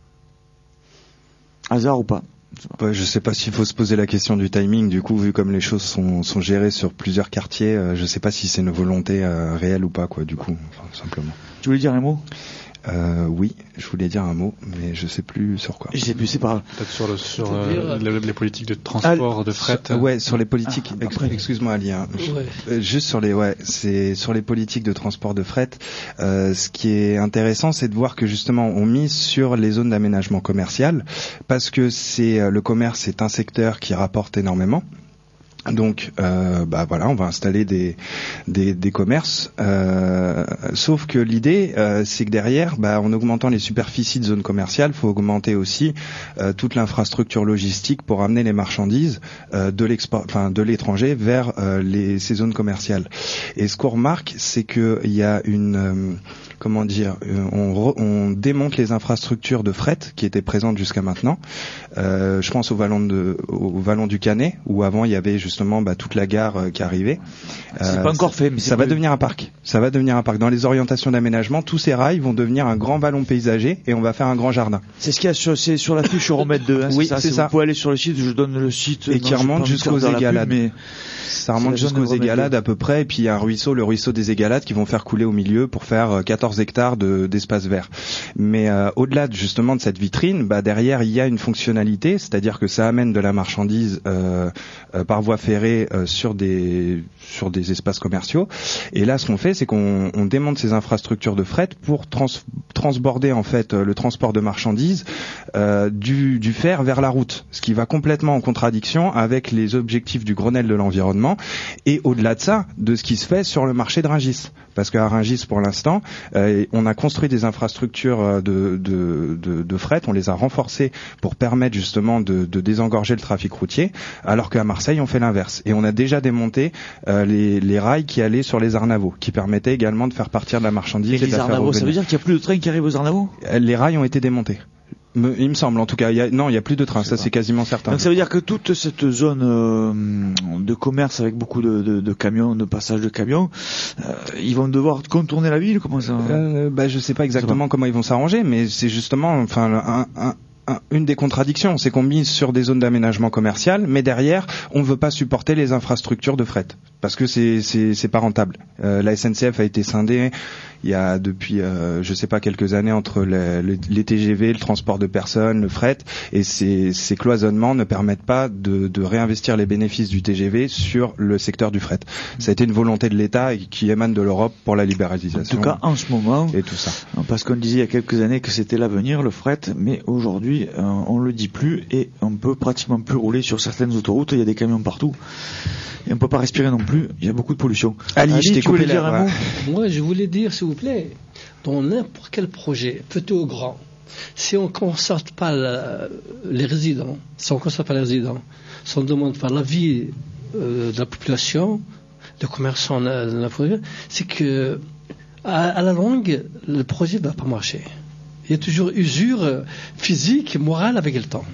Hasard ou pas? Ouais, je sais pas s'il faut se poser la question du timing, du coup, vu comme les choses sont, sont gérées sur plusieurs quartiers, euh, je sais pas si c'est une volonté euh, réelle ou pas, quoi, du coup, enfin, simplement. Tu voulais dire un mot? Euh, oui, je voulais dire un mot, mais je sais plus sur quoi. Je sais plus, c'est pas grave. Peut-être sur, le, sur euh, les, les politiques de transport, ah, de fret. Sur, ouais, sur les politiques. Ah, ex- excuse-moi, Ali. Hein. Ouais. Euh, juste sur les, ouais, c'est sur les politiques de transport de fret. Euh, ce qui est intéressant, c'est de voir que justement, on mise sur les zones d'aménagement commercial, parce que c'est le commerce est un secteur qui rapporte énormément. Donc, euh, bah voilà, on va installer des des, des commerces. Euh, sauf que l'idée, euh, c'est que derrière, bah, en augmentant les superficies de zones commerciales, faut augmenter aussi euh, toute l'infrastructure logistique pour amener les marchandises euh, de l'export, enfin de l'étranger vers euh, les ces zones commerciales. Et ce qu'on remarque, c'est que il y a une euh, comment dire, on, re, on démonte les infrastructures de fret qui étaient présentes jusqu'à maintenant. Euh, je pense au vallon de, au vallon du Canet, où avant il y avait justement bah, toute la gare euh, qui arrivait. C'est euh, pas encore fait, mais ça va devenir un parc. Ça va devenir un parc. Dans les orientations d'aménagement, tous ces rails vont devenir un grand vallon paysager et on va faire un grand jardin. C'est ce qu'il y a sur, c'est sur la fiche Euromètre deux. Hein, oui, c'est ça. c'est si ça. Vous pouvez aller sur le site, je donne le site. Et qui remonte jusqu'aux Égalades. Mais ça remonte jusqu'aux Égalades à peu près. Et puis il y a un ruisseau, le ruisseau des Égalades, qui vont faire couler au milieu pour faire quatorze hectares de d'espace vert. Mais euh, au-delà de, justement de cette vitrine, bah derrière il y a une fonctionnalité, c'est-à-dire que ça amène de la marchandise euh, euh, par voie ferrée euh, sur des sur des espaces commerciaux. Et là, ce qu'on fait, c'est qu'on on démonte ces infrastructures de fret pour trans, transborder en fait le transport de marchandises euh, du du fer vers la route, ce qui va complètement en contradiction avec les objectifs du Grenelle de l'environnement et au-delà de ça, de ce qui se fait sur le marché de Rungis. Parce qu'à Rungis, pour l'instant, euh, on a construit des infrastructures de, de, de, de fret, on les a renforcées pour permettre justement de, de désengorger le trafic routier, alors qu'à Marseille, on fait l'inverse. Et on a déjà démonté euh, les, les rails qui allaient sur les Arnavaux, qui permettaient également de faire partir de la marchandise. Et, et les de la Arnavaux, ça veut dire qu'il n'y a plus de trains qui arrivent aux Arnavaux ? Les rails ont été démontés. Me, il me semble, en tout cas. Il y a, non, il n'y a plus de trains, ça pas. C'est quasiment certain. Donc ça veut dire que toute cette zone euh, de commerce avec beaucoup de, de, de camions, de passage de camions, euh, ils vont devoir contourner la ville, comment ça euh, bah, je sais pas exactement sais pas. comment ils vont s'arranger, mais c'est justement, enfin, un, un, un, une des contradictions, c'est qu'on mise sur des zones d'aménagement commercial, mais derrière, on ne veut pas supporter les infrastructures de fret, parce que c'est, c'est, c'est pas rentable. Euh, la S N C F a été scindée. Il y a depuis, euh, je sais pas, quelques années entre les, les, les T G V, le transport de personnes, le fret, et ces, ces cloisonnements ne permettent pas de, de réinvestir les bénéfices du T G V sur le secteur du fret. Ça a été une volonté de l'État et qui émane de l'Europe pour la libéralisation. En tout cas, en ce moment, et tout ça. Parce qu'on disait il y a quelques années que c'était l'avenir, le fret, mais aujourd'hui, euh, on le dit plus et on peut pratiquement plus rouler sur certaines autoroutes. Il y a des camions partout. Et on peut pas respirer non plus, il y a beaucoup de pollution. Ali, Ali je t'ai coupé dire un mot. Moi, je voulais dire, s'il vous plaît, dans n'importe quel projet, petit ou grand, si on ne constate pas la, les résidents, si on ne constate pas les résidents, si on ne demande pas l'avis euh, de la population, des commerçants de la population, c'est que à, à la longue, le projet ne va pas marcher. Il y a toujours usure physique, morale avec le temps.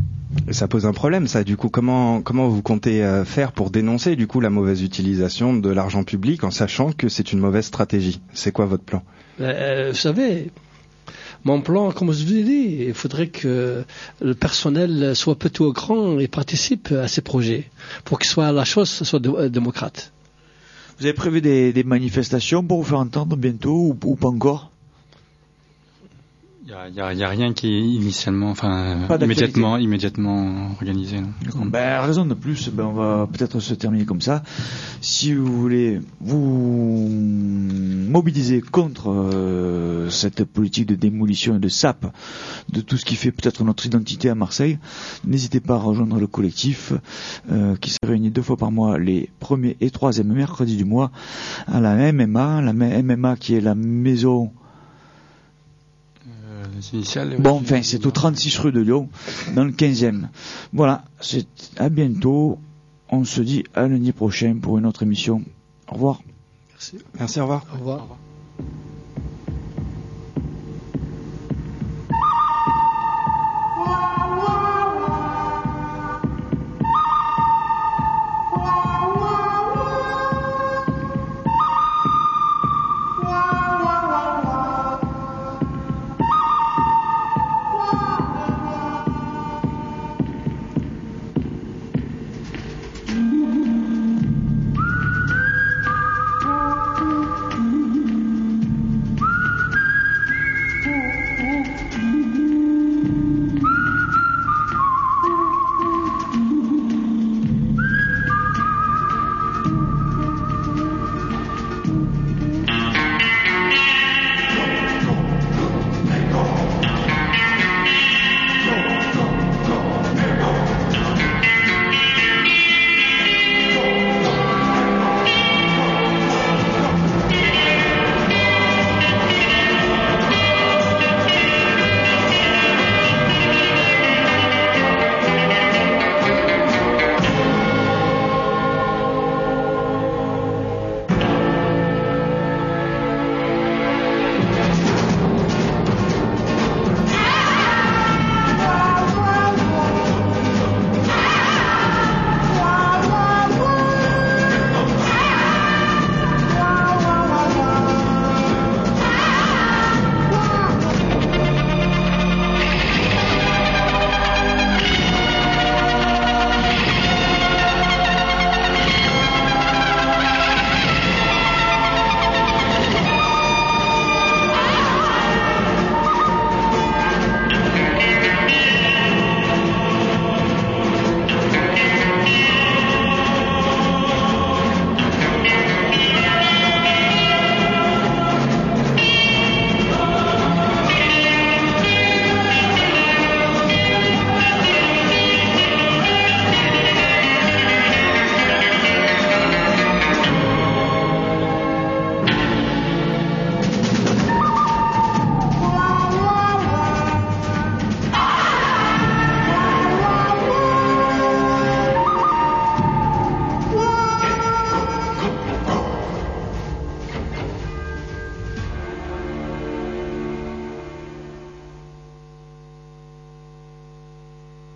Et ça pose un problème, ça. Du coup, comment comment vous comptez euh, faire pour dénoncer du coup la mauvaise utilisation de l'argent public en sachant que c'est une mauvaise stratégie ? C'est quoi votre plan ? euh, Vous savez, mon plan, comme je vous l'ai dit, il faudrait que le personnel soit petit ou grand et participe à ces projets pour que soit la chose soit démocrate. Vous avez prévu des, des manifestations pour vous faire entendre bientôt ou, ou pas encore? Il y a, y a, y a rien qui est initialement, enfin Pas immédiatement, immédiatement organisé. Non. Ben, raison de plus, ben on va peut-être se terminer comme ça. Si vous voulez vous mobiliser contre euh, cette politique de démolition et de sape de tout ce qui fait peut-être notre identité à Marseille, n'hésitez pas à rejoindre le collectif euh, qui se réunit deux fois par mois, les premiers et troisièmes mercredis du mois, à la M M A, la M M A qui est la maison. Initiales, bon, enfin, c'est au trente-six rue de Lyon, dans le quinzième. Voilà, c'est à bientôt. On se dit à lundi prochain pour une autre émission. Au revoir. Merci. Merci, au revoir. Au revoir. Au revoir.